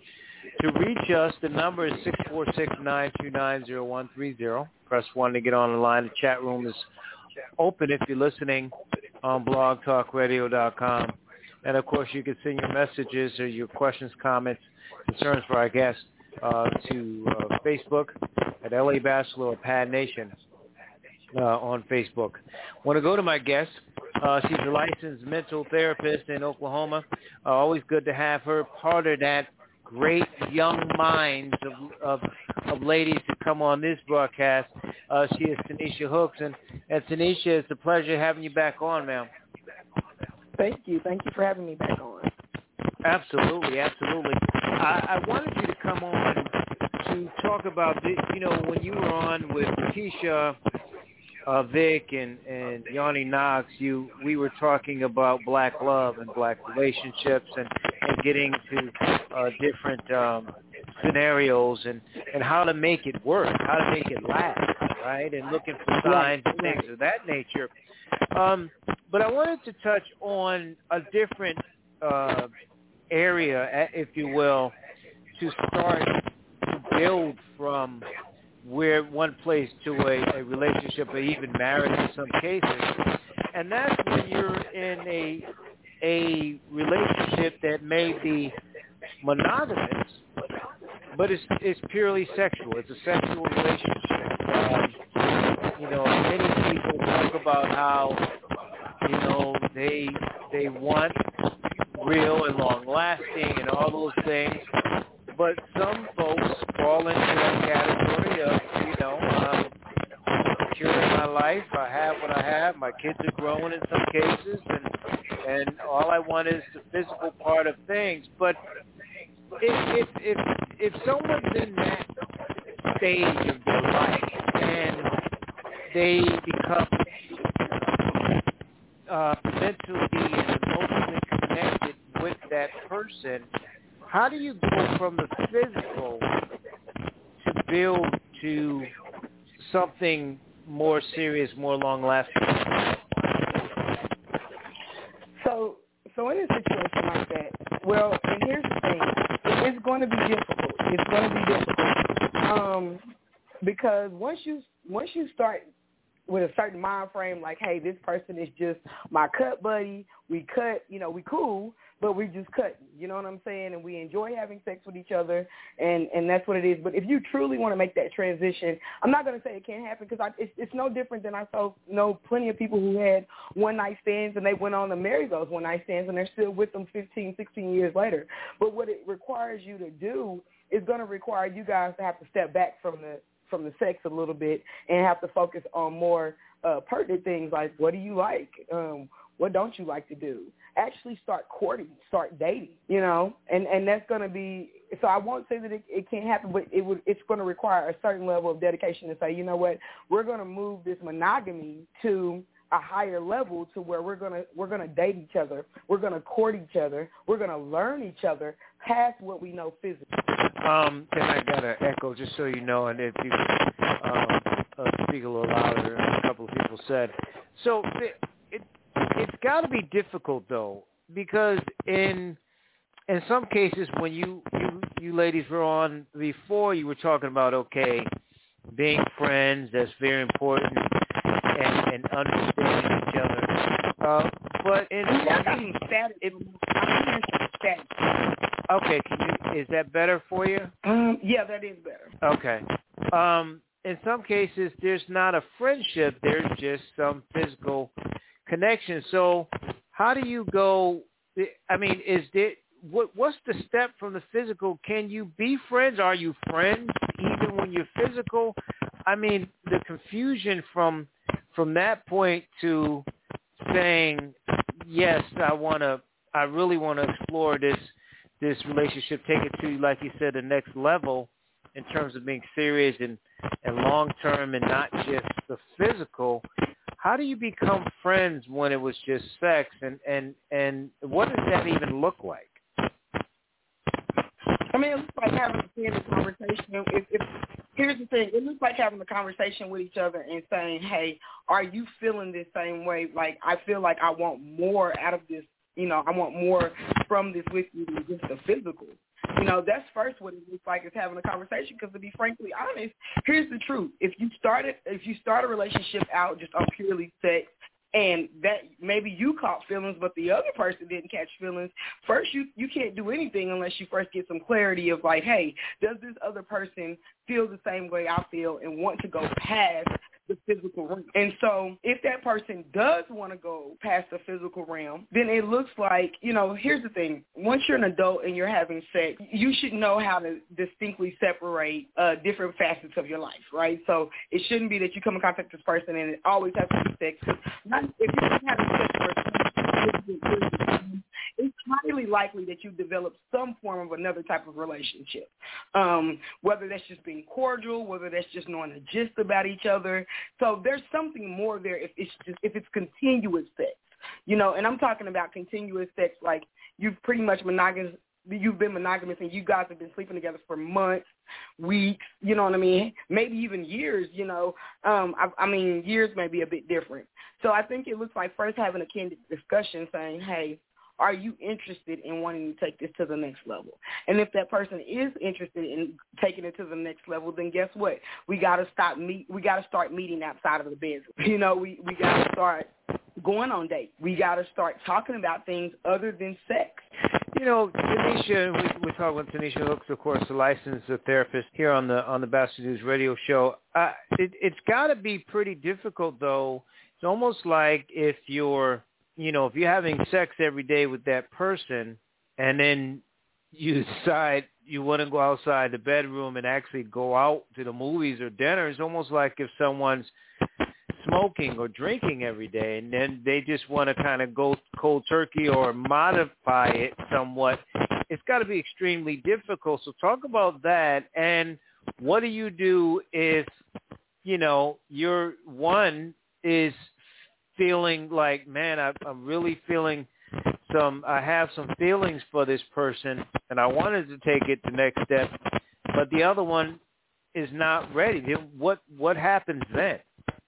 Speaker 6: To reach us, the number is six four six, nine two nine, zero one three zero. Press one to get on the line. The chat room is open if you're listening on blog talk radio dot com. And, of course, you can send your messages or your questions, comments, concerns for our guests uh, to uh, Facebook at L A Bachelor or Pad Nation uh, on Facebook. Want to go to my guest. Uh, she's a licensed mental therapist in Oklahoma. Uh, always good to have her part of that great young minds of, of, of ladies who come on this broadcast. Uh, she is Tanisha Hooks. And, and Tanisha, it's a pleasure having you back on, ma'am.
Speaker 8: Thank you. Thank you for having me back on.
Speaker 6: Absolutely, absolutely. I, I wanted you to come on to talk about, the, you know, when you were on with Keisha, uh, Vic, and, and Yanni Knox, you we were talking about black love and black relationships and, and getting to uh, different um, scenarios and, and how to make it work, how to make it last, right? And looking for signs and things of that nature. Um, but I wanted to touch on a different uh, area, if you will, to start to build from where one place to a, a relationship or even marriage in some cases. And that's when you're in a a relationship that may be monogamous, but it's it's purely sexual. It's a sexual relationship. Um, you know, many people talk about how, you know, they they want real and long lasting and all those things, but some folks fall into that category of, you know, um, securing my life. I have what I have. My kids are growing in some cases, and and all I want is the physical part of things. But if if if, if someone's in that stage of their life and they become uh, mentally and emotionally connected with that person, how do you go from the physical to build to something more serious, more long-lasting?
Speaker 8: So, so in a situation like that, well, and here's the thing, it's going to be difficult. It's going to be difficult, um, because once you once you start with a certain mind frame, like, hey, this person is just my cut buddy. We cut, you know, we cool, but we just cut. You know what I'm saying? And we enjoy having sex with each other, and, and that's what it is. But if you truly want to make that transition, I'm not going to say it can't happen, because it's, it's no different than I saw, know plenty of people who had one-night stands, and they went on to marry those one-night stands, and they're still with them fifteen, sixteen years later. But what it requires you to do is going to require you guys to have to step back from the from the sex a little bit and have to focus on more uh, pertinent things like, what do you like? Um, what don't you like to do? Actually start courting, start dating, you know, and, and that's going to be, so I won't say that it, it can't happen, but it would, it's going to require a certain level of dedication to say, you know what, we're going to move this monogamy to a higher level to where we're going to, we're going to date each other. We're going to court each other. We're going to learn each other past what we know physically.
Speaker 6: Um, and I got to echo, just so you know, and if you um, uh, speak a little louder, a couple of people said. So it, it, it's got to be difficult, though, because in in some cases when you, you, you ladies were on before, you were talking about, okay, being friends, that's very important, and, and understanding each other. Uh, but in
Speaker 8: I'm static. It, I'm static.
Speaker 6: Okay, can you, is that better for you?
Speaker 8: Um, yeah, that is better.
Speaker 6: Okay. Um, in some cases, there's not a friendship. There's just some physical connection. So how do you go, I mean, is there, what, what's the step from the physical? Can you be friends? Are you friends even when you're physical? I mean, the confusion from from that point to saying, yes, I want to, I really want to explore this this relationship, take it to, like you said, the next level in terms of being serious and, and long-term and not just the physical. How do you become friends when it was just sex, and, and, and what does that even look like?
Speaker 8: I mean, it looks like having a candid conversation. If, if, here's the thing. It looks like having a conversation with each other and saying, hey, are you feeling this same way? Like, I feel like I want more out of this. You know, I want more from this with you than just the physical. You know, that's first what it looks like, is having a conversation. Because to be frankly honest, here's the truth: if you started, if you start a relationship out just on purely sex, and that maybe you caught feelings, but the other person didn't catch feelings, first you you can't do anything unless you first get some clarity of like, hey, does this other person feel the same way I feel and want to go past the physical realm? And so if that person does want to go past the physical realm, then it looks like, you know, here's the thing. Once you're an adult and you're having sex, you should know how to distinctly separate uh, different facets of your life, right? So it shouldn't be that you come in contact with this person and it always has to be sex. Because if you're having sex for a it's highly likely that you develop some form of another type of relationship, um, whether that's just being cordial, whether that's just knowing the gist about each other. So there's something more there if it's just if it's continuous sex, you know. And I'm talking about continuous sex like you've pretty much monogamous you've been monogamous and you guys have been sleeping together for months, weeks, you know what I mean? Maybe even years, you know. Um, I, I mean, years may be a bit different. So I think it looks like first having a candid discussion saying, hey, are you interested in wanting to take this to the next level? And if that person is interested in taking it to the next level, then guess what? We got to stop meet. We got to start meeting outside of the bedroom. You know, we, we got to start going on dates. We got to start talking about things other than sex.
Speaker 6: You know, Tanisha, we, we talk with Tanisha Hooks, of course, a licensed therapist here on the on the Bastard News radio show. Uh, it, it's got to be pretty difficult, though. It's almost like if you're, you know, if you're having sex every day with that person and then you decide you want to go outside the bedroom and actually go out to the movies or dinner, it's almost like if someone's smoking or drinking every day and then they just want to kind of go cold turkey or modify it somewhat. It's got to be extremely difficult. So talk about that. And what do you do if, you know, you're one is feeling like, man, I, I'm really feeling some, I have some feelings for this person and I wanted to take it the next step, but the other one is not ready. What, what happens then?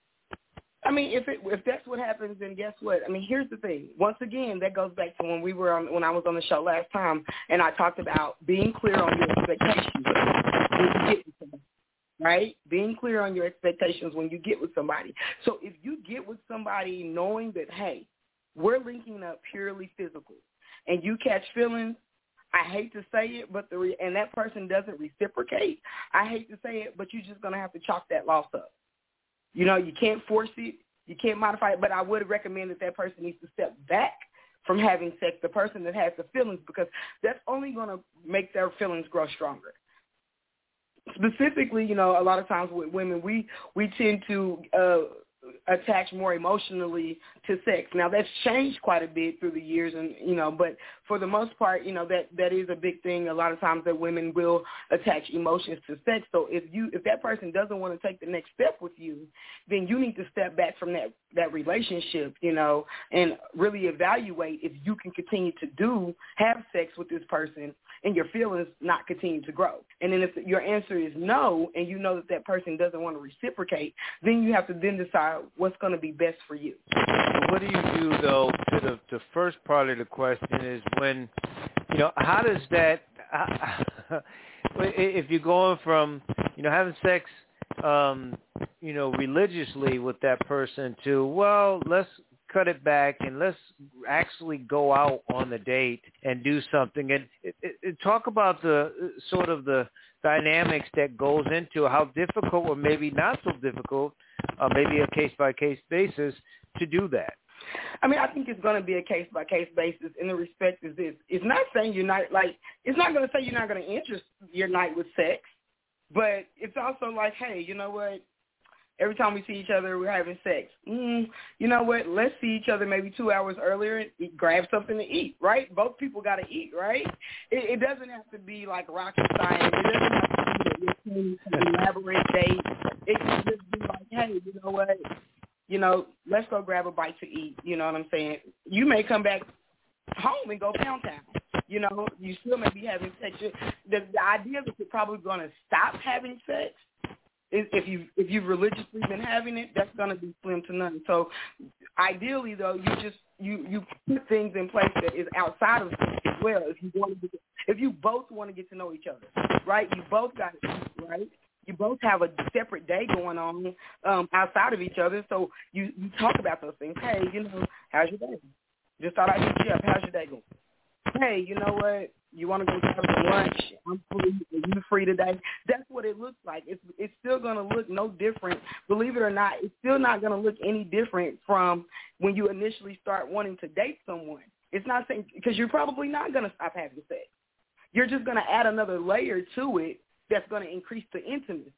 Speaker 8: I mean, if it, if that's what happens, then guess what? I mean, here's the thing. Once again, that goes back to when we were on, when I was on the show last time, and I talked about being clear on your expectations when you get with somebody, right? Being clear on your expectations when you get with somebody. So if you get with somebody knowing that, hey, we're linking up purely physical, and you catch feelings, I hate to say it, but the re- and that person doesn't reciprocate. I hate to say it, but you're just gonna have to chalk that loss up. You know, you can't force it, you can't modify it, but I would recommend that that person needs to step back from having sex, the person that has the feelings, because that's only going to make their feelings grow stronger. Specifically, you know, a lot of times with women, we, we tend to uh, attach more emotionally to sex. Now, that's changed quite a bit through the years, and you know, but for the most part, you know, that, that is a big thing a lot of times that women will attach emotions to sex. So if you if that person doesn't want to take the next step with you, then you need to step back from that, that relationship, you know, and really evaluate if you can continue to do, have sex with this person and your feelings not continue to grow. And then if your answer is no, and you know that that person doesn't want to reciprocate, then you have to then decide what's going to be best for you.
Speaker 6: What do you do, though, to the, the first part of the question is when, you know, how does that, if you're going from, you know, having sex, um, you know, religiously with that person to, well, let's cut it back and let's actually go out on the date and do something. And it, it, it, talk about the sort of the dynamics that goes into how difficult or maybe not so difficult, uh, maybe a case-by-case basis to do that.
Speaker 8: I mean, I think it's going to be a case-by-case basis in the respect is this. It's not saying you're not, like, it's not going to say you're not going to interest your night with sex, but it's also like, hey, you know what? Every time we see each other, we're having sex. Mm, you know what? Let's see each other maybe two hours earlier and eat, grab something to eat, right? Both people got to eat, right? It, it doesn't have to be like rocket science. It doesn't have to be an elaborate date. It can just be like, hey, you know what? You know, let's go grab a bite to eat. You know what I'm saying? You may come back home and go pound town. You know, you still may be having sex. The, the idea that you're probably going to stop having sex, if you if you've religiously been having it, that's going to be slim to none. So, ideally, though, you just you, you put things in place that is outside of sex as well. If you want to, get, if you both want to get to know each other, right? You both got to eat, right? You both have a separate day going on um, outside of each other, so you, you talk about those things. Hey, you know, how's your day? Just thought I'd hit you up. How's your day going? Hey, you know what? You want to go have some lunch? I'm free. Are you free today? That's what it looks like. It's it's still going to look no different. Believe it or not, it's still not going to look any different from when you initially start wanting to date someone. It's not saying because you're probably not going to stop having sex. You're just going to add another layer to it that's going to increase the intimacy.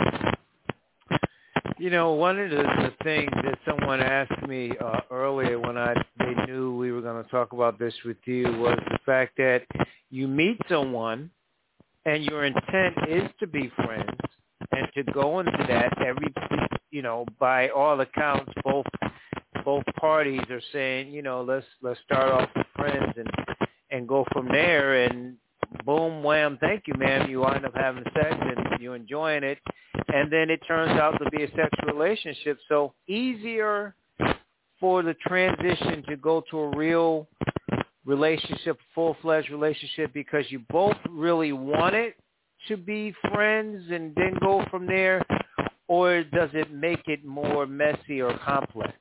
Speaker 6: You know, one of the, the things that someone asked me uh, earlier when I they knew we were going to talk about this with you was the fact that you meet someone and your intent is to be friends and to go into that every, you know, by all accounts, both both parties are saying, you know, let's let's start off with friends and and go from there. And boom, wham, thank you, ma'am. You wind up having sex and you're enjoying it. And then it turns out to be a sexual relationship. So easier for the transition to go to a real relationship, full-fledged relationship, because you both really want it to be friends and then go from there, or does it make it more messy or complex?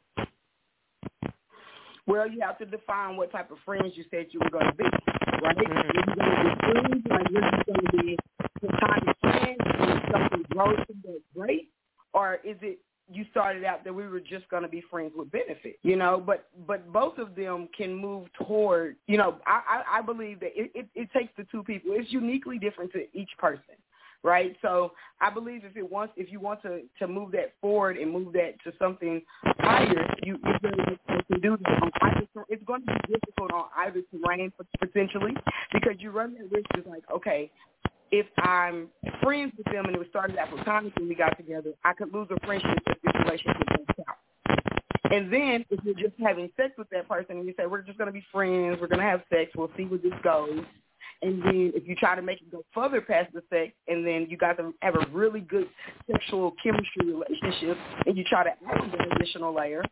Speaker 8: Well, you have to define what type of friends you said you were going to be, right? Mm-hmm. Are you going to be friends? Like, is it going to be platonic friends and something grows to be great? Or is it you started out that we were just going to be friends with benefit, you know? But but both of them can move toward, you know, I, I, I believe that it, it, it takes the two people. It's uniquely different to each person. Right, so I believe if it wants, if you want to, to move that forward and move that to something higher, you it's really you can do that. On either, it's going to be difficult on either terrain potentially, because you run that risk. Is like, okay, if I'm friends with them and it was started out platonic and we got together, I could lose a friendship if this relationship works out. And then if you're just having sex with that person and you say we're just going to be friends, we're going to have sex, we'll see where this goes. And then if you try to make it go further past the sex, and then you guys have a really good sexual chemistry relationship, and you try to add an additional layer,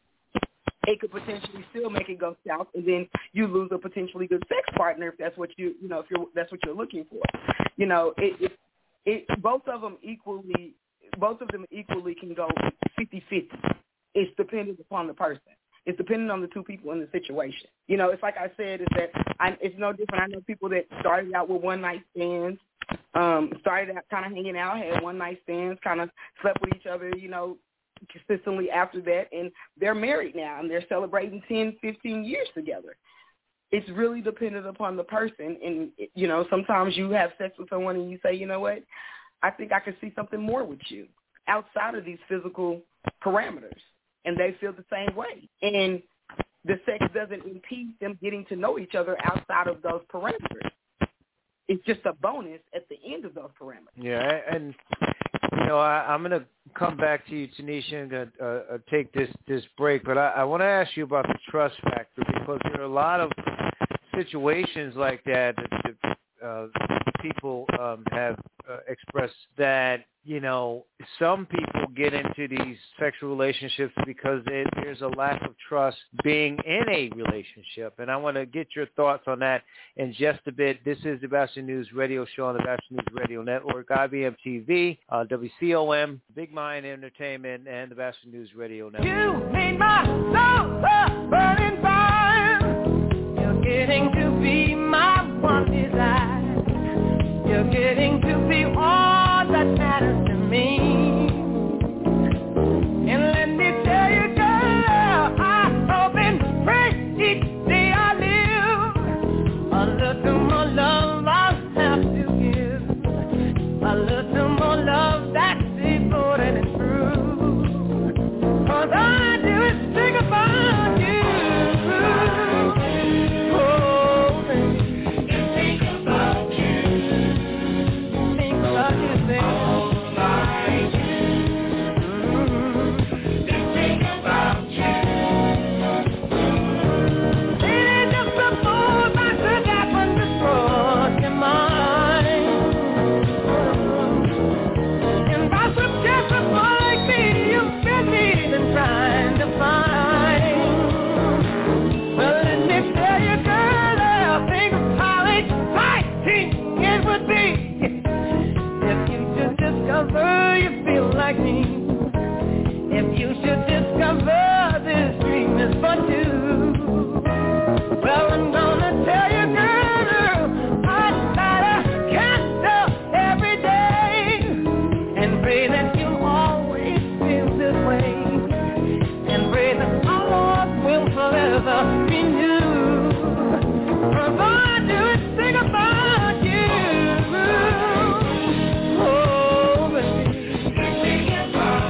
Speaker 8: it could potentially still make it go south, and then you lose a potentially good sex partner if that's what you, you know, if you're that's what you're looking for. You know, it, it, it both of them equally, both of them equally can go fifty-fifty. It's dependent upon the person. It's dependent on the two people in the situation. You know, it's like I said, is that I, it's no different. I know people that started out with one-night stands, um, started out kind of hanging out, had one-night stands, kind of slept with each other, you know, consistently after that, and they're married now, and they're celebrating ten, fifteen years together. It's really dependent upon the person, and, you know, sometimes you have sex with someone and you say, you know what, I think I could see something more with you outside of these physical parameters. And they feel the same way. And the sex doesn't impede them getting to know each other outside of those parameters. It's just a bonus at the end of those parameters.
Speaker 6: Yeah, and, you know, I, I'm going to come back to you, Tanisha, and uh, uh, take this, this break. But I, I want to ask you about the trust factor, because there are a lot of situations like that that, that uh, people um, have uh, expressed that, you know, some people get into these sexual relationships because it, there's a lack of trust being in a relationship. And I want to get your thoughts on that in just a bit. This is the Bachelor News Radio Show on the Bachelor News Radio Network, I B M T V, uh, W C O M, Big Mind Entertainment, and the Bachelor News Radio Network. You made my soul a burning fire. You're getting to be my one desire. You're getting to be all that matters to me. And let me tell you, girl, I hope and pray each day I live a little more love I'll have to give, a little more love that's devoted and true. Cause all I do is think about you. Oh, baby, think about you. Think about you, baby. You feel like me. If you should discover this dream is for two, well, I'm gonna tell you, girl, I light a candle every day and pray that you'll always feel this way, and pray that our love will forever be new. Cause all I do is think about you. Oh, baby. Think about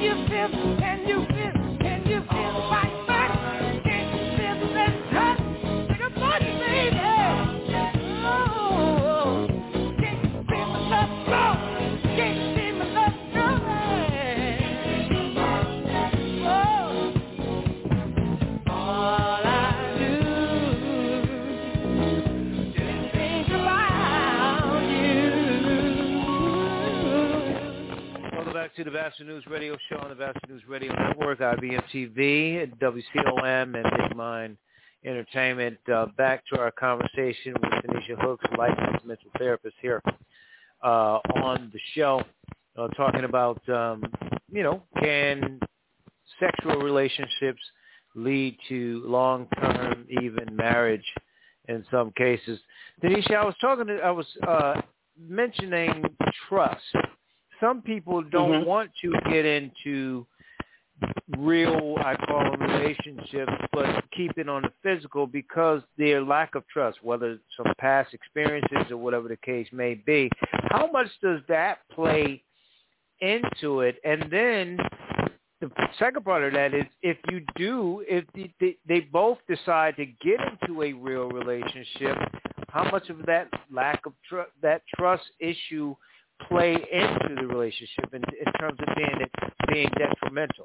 Speaker 6: To the Vassar News Radio Show on the Vassar News Radio Network, I B M T V, W C O M, and Big Mind Entertainment. Uh, back to our conversation with Tanisha Hooks, licensed mental therapist here uh, on the show, uh, talking about, um, you know, can sexual relationships lead to long-term, even marriage in some cases. Tanisha, I was talking to, I was uh, mentioning trust. Some people don't mm-hmm. want to get into real, I call them relationships, but keep it on the physical because their lack of trust, whether some past experiences or whatever the case may be. How much does that play into it? And then the second part of that is if you do, if they, they both decide to get into a real relationship, how much of that lack of tr- that trust issue play into the relationship in, in terms of being being detrimental?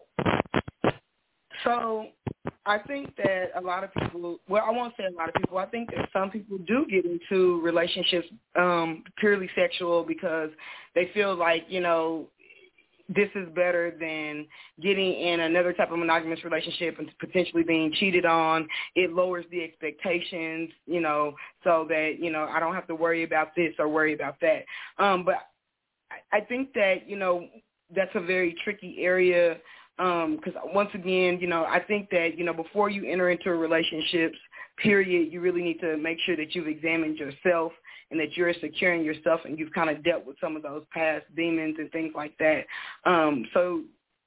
Speaker 8: So I think that a lot of people, well, I won't say a lot of people, I think that some people do get into relationships um, purely sexual because they feel like, you know, this is better than getting in another type of monogamous relationship and potentially being cheated on. It lowers the expectations, you know, so that, you know, I don't have to worry about this or worry about that. Um, but I think that, you know, that's a very tricky area because um, once again, you know, I think that, you know, before you enter into a relationships, period, you really need to make sure that you've examined yourself and that you're secure in yourself and you've kind of dealt with some of those past demons and things like that. Um, so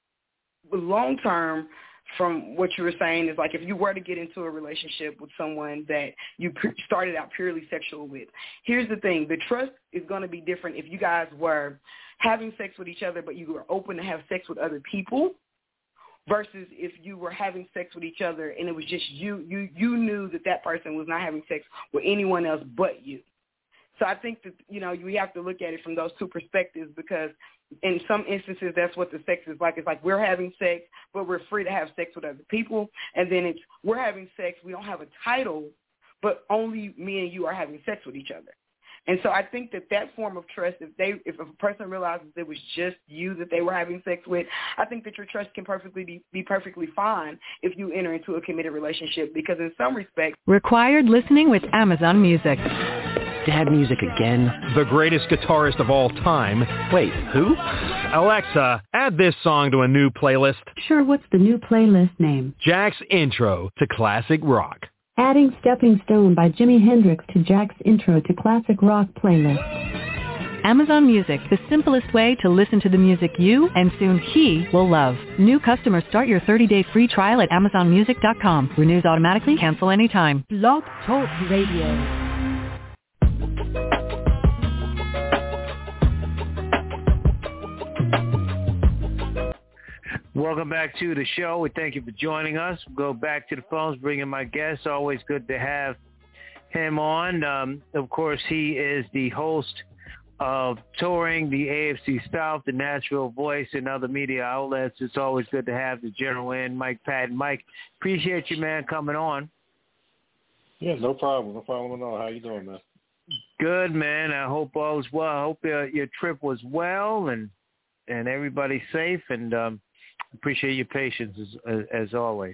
Speaker 8: long term, from what you were saying, is like if you were to get into a relationship with someone that you pre- started out purely sexual with, here's the thing. The trust is going to be different if you guys were having sex with each other but you were open to have sex with other people versus if you were having sex with each other and it was just you. You, you knew that that person was not having sex with anyone else but you. So I think that, you know, we have to look at it from those two perspectives because in some instances that's what the sex is like. It's like we're having sex, but we're free to have sex with other people. And then it's we're having sex, we don't have a title, but only me and you are having sex with each other. And so I think that that form of trust, if they, if a person realizes it was just you that they were having sex with, I think that your trust can perfectly be, be perfectly fine if you enter into a committed relationship because in some respects.
Speaker 1: Required listening with Amazon Music.
Speaker 9: Dad music again?
Speaker 10: The greatest guitarist of all time.
Speaker 9: Wait, who?
Speaker 10: Alexa, add this song to a new playlist.
Speaker 11: Sure, what's the new playlist name?
Speaker 10: Jack's Intro to Classic Rock.
Speaker 11: Adding Stepping Stone by Jimi Hendrix to Jack's Intro to Classic Rock playlist.
Speaker 1: Amazon Music, the simplest way to listen to the music you and soon he will love. New customers start your thirty-day free trial at amazon music dot com. Renews automatically, cancel anytime. Blog Talk Radio.
Speaker 6: Welcome back to the show. We thank you for joining us. We'll go back to the phones, bring in my guest. Always good to have him on. Um, of course, he is the host of Touring the A F C South, the Nashville Voice, and other media outlets. It's always good to have the general in, Mike Patton. Mike, appreciate you, man, coming on.
Speaker 12: Yeah, no problem. No problem at all. How you doing, man?
Speaker 6: Good, man. I hope all is well. I hope uh, your trip was well and and everybody's safe, and um, appreciate your patience as, as always.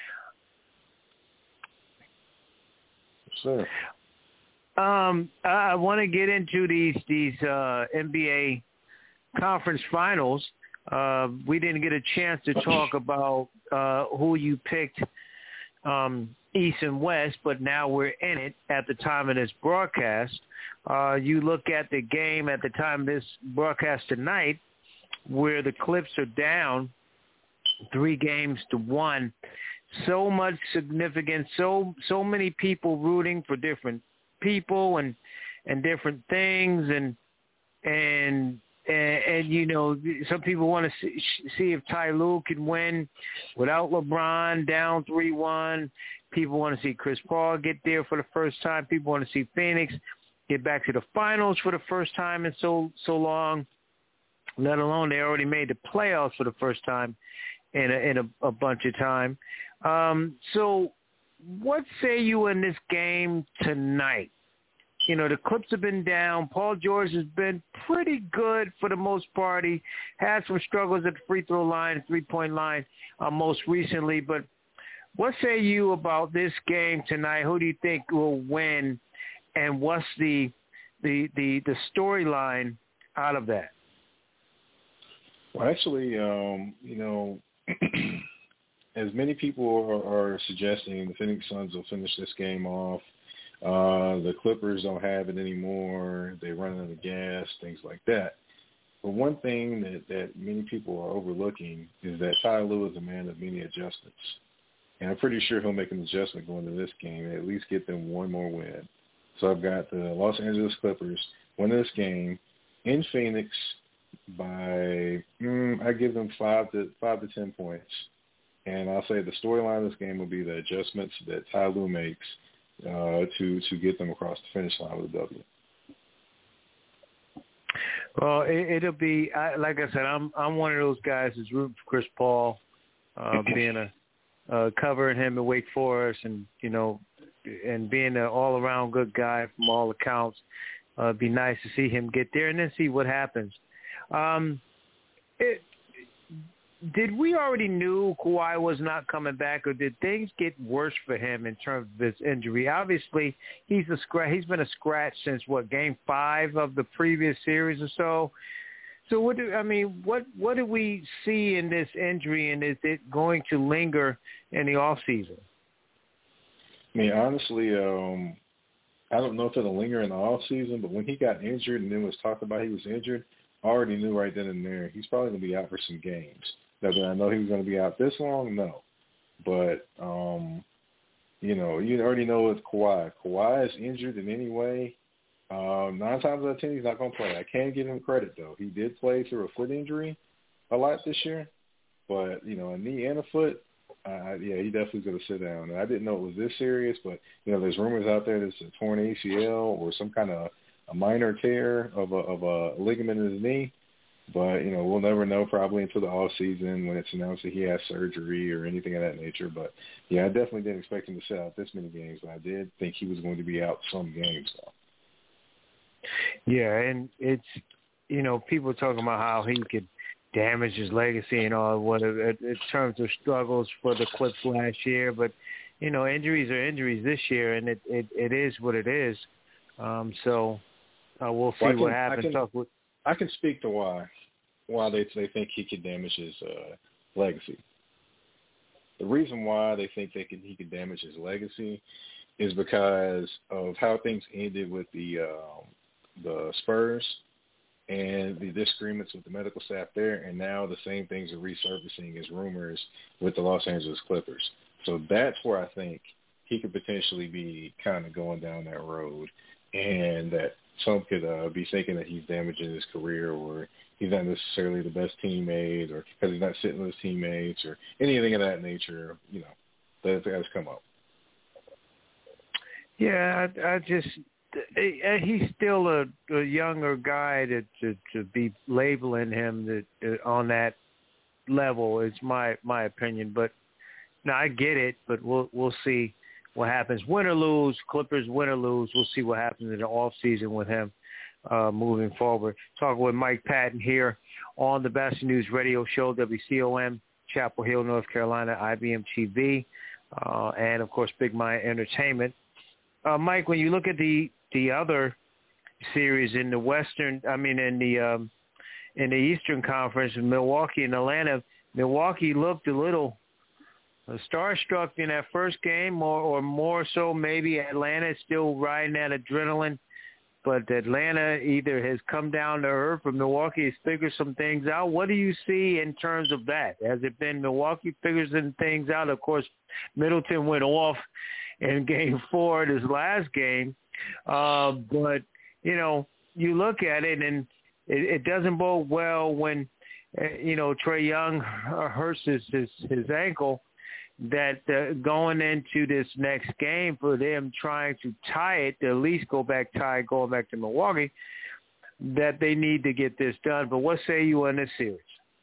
Speaker 12: Sure.
Speaker 6: Um, I want to get into these these uh, N B A conference finals. Uh, we didn't get a chance to talk about uh, who you picked, um, East and West, but now we're in it at the time of this broadcast. Uh, you look at the game at the time of this broadcast tonight, where the Clips are down three games to one. So much significance, so so many people rooting for different people and and different things, and and And, and you know, some people want to see, see if Ty Lue can win without LeBron down three one. People want to see Chris Paul get there for the first time. People want to see Phoenix get back to the finals for the first time in so so long. Let alone they already made the playoffs for the first time in a, in a, a bunch of time. Um, so, what say you in this game tonight? You know, the Clips have been down. Paul George has been pretty good for the most part. He had some struggles at the free throw line, three-point line uh, most recently. But what say you about this game tonight? Who do you think will win, and what's the the the, the storyline out of that?
Speaker 12: Well, actually, um, you know, as many people are, are suggesting, the Phoenix Suns will finish this game off. Uh, the Clippers don't have it anymore. They run out of gas, things like that. But one thing that, that many people are overlooking is that Ty Lue is a man of many adjustments. And I'm pretty sure he'll make an adjustment going to this game and at least get them one more win. So I've got the Los Angeles Clippers winning this game in Phoenix by, mm, I give them five to five to ten points. And I'll say the storyline of this game will be the adjustments that Ty Lue makes Uh, to to get them across the finish line with a W.
Speaker 6: Well, it, it'll be I, like I said. I'm I'm one of those guys who's rooting for Chris Paul, uh, being a uh, covering him at Wake Forest, and you know, and being an all around good guy from all accounts. Uh, it'd be nice to see him get there and then see what happens. Um, it, Did we already knew Kawhi was not coming back, or did things get worse for him in terms of his injury? Obviously, he's a scratch. He's been a scratch since what, Game Five of the previous series or so. So, what do I mean? What what do we see in this injury, and is it going to linger in the off season?
Speaker 12: I mean, honestly, um, I don't know if it'll linger in the off season, but when he got injured and then was talked about he was injured, I already knew right then and there he's probably going to be out for some games. Now, did I know he was going to be out this long? No. But, um, you know, you already know with Kawhi. Kawhi is injured in any way. Um, nine times out of ten, he's not going to play. I can give him credit, though. He did play through a foot injury a lot this year. But, you know, a knee and a foot, uh, yeah, he definitely is going to sit down. And I didn't know it was this serious, but, you know, there's rumors out there that it's a torn A C L or some kind of a minor tear of a, of a ligament in his knee. But, you know, we'll never know probably until the off season when it's announced that he has surgery or anything of that nature. But, yeah, I definitely didn't expect him to sit out this many games. But I did think he was going to be out some games, though.
Speaker 6: Yeah, and it's, you know, people talking about how he could damage his legacy and all, what in terms of struggles for the Clips last year. But, you know, injuries are injuries this year, and it, it, it is what it is. Um, so uh, we'll see well, can, what happens.
Speaker 12: I can,
Speaker 6: Talk with,
Speaker 12: I can speak to why why they they think he could damage his uh, legacy. The reason why they think they could he could damage his legacy is because of how things ended with the um, the Spurs and the disagreements with the medical staff there, and now the same things are resurfacing as rumors with the Los Angeles Clippers. So that's where I think he could potentially be kind of going down that road, and that some could uh, be thinking that he's damaging his career, or he's not necessarily the best teammate, or because he's not sitting with his teammates, or anything of that nature. You know, that has come up.
Speaker 6: Yeah, I, I just he's still a, a younger guy to, to to be labeling him that uh, on that level is my my opinion. But no, I get it. But we'll we'll see what happens. Win or lose, Clippers win or lose. We'll see what happens in the off season with him uh, moving forward. Talking with Mike Patton here on the Best News Radio Show, W C O M, Chapel Hill, North Carolina, I B M T V, uh, and of course Big Mind Entertainment. Uh, Mike, when you look at the, the other series in the Western, I mean in the um, in the Eastern Conference, Milwaukee and Atlanta, Milwaukee looked a little uh, starstruck in that first game, or, or more so maybe Atlanta is still riding that adrenaline, but Atlanta either has come down to earth or Milwaukee has figured some things out. What do you see in terms of that? Has it been Milwaukee figures some things out? Of course, Middleton went off in game four, his last game. Uh, but, you know, you look at it and it, it doesn't bode well when, uh, you know, Trae Young hurts his, his, his ankle, that uh, going into this next game for them trying to tie it, to at least go back tie, going back to Milwaukee, that they need to get this done. But what say you on this series?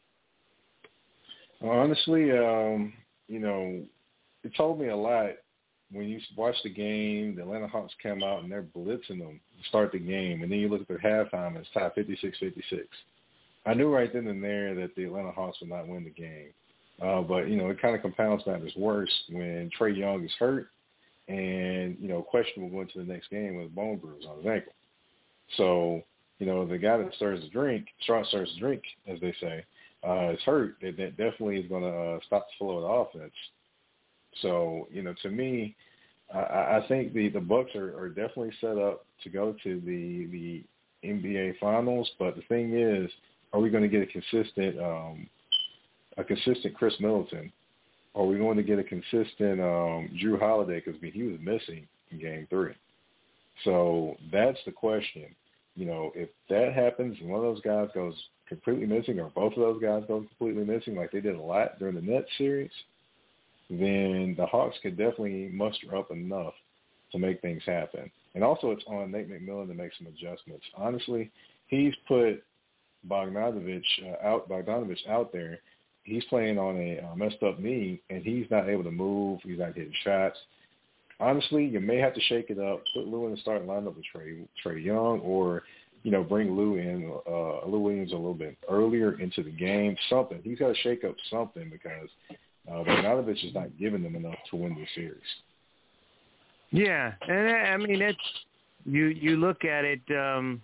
Speaker 12: Honestly, um, you know, it told me a lot when you watch the game. The Atlanta Hawks come out and they're blitzing them to start the game, and then you look at their halftime and it's tied fifty-six fifty-six. I knew right then and there that the Atlanta Hawks would not win the game. Uh, but, you know, it kind of compounds matters worse when Trae Young is hurt and, you know, questionable going to the next game with a bone bruise on his ankle. So, you know, the guy that stirs the drink, straw stirs the drink, as they say, uh, is hurt. That, that definitely is going to uh, stop the flow of the offense. So, you know, to me, I, I think the, the Bucks are, are definitely set up to go to the, the N B A Finals. But the thing is, are we going to get a consistent um, – a consistent Chris Middleton? Are we going to get a consistent um, Drew Holiday? Because I mean, he was missing in Game Three. So that's the question. You know, if that happens and one of those guys goes completely missing, or both of those guys go completely missing, like they did a lot during the Nets series, then the Hawks could definitely muster up enough to make things happen. And also, it's on Nate McMillan to make some adjustments. Honestly, he's put Bogdanovic uh, out. Bogdanovic out there. He's playing on a uh, messed up knee, and he's not able to move. He's not getting shots. Honestly, you may have to shake it up, put Lou in the starting lineup with Trae, Trae Young, or, you know, bring Lou in, uh, Lou Williams a little bit earlier into the game. Something. He's got to shake up something because uh, Bogdanovic is not giving them enough to win this series.
Speaker 6: Yeah, and I mean, it's you. You look at it. Um,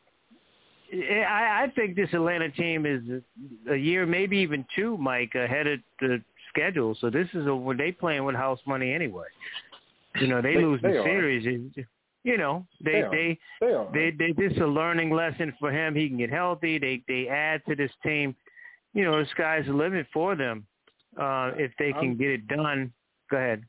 Speaker 6: I, I think this Atlanta team is a year, maybe even two, Mike, ahead of the schedule. So this is a, when they playing with house money anyway. You know, they, they lose
Speaker 12: they
Speaker 6: the
Speaker 12: are.
Speaker 6: series. You know, they
Speaker 12: they
Speaker 6: they
Speaker 12: they,
Speaker 6: they, they this is a learning lesson for him. He can get healthy. They they add to this team. You know, the sky's the limit for them uh, if they can I'm, get it done. Go ahead.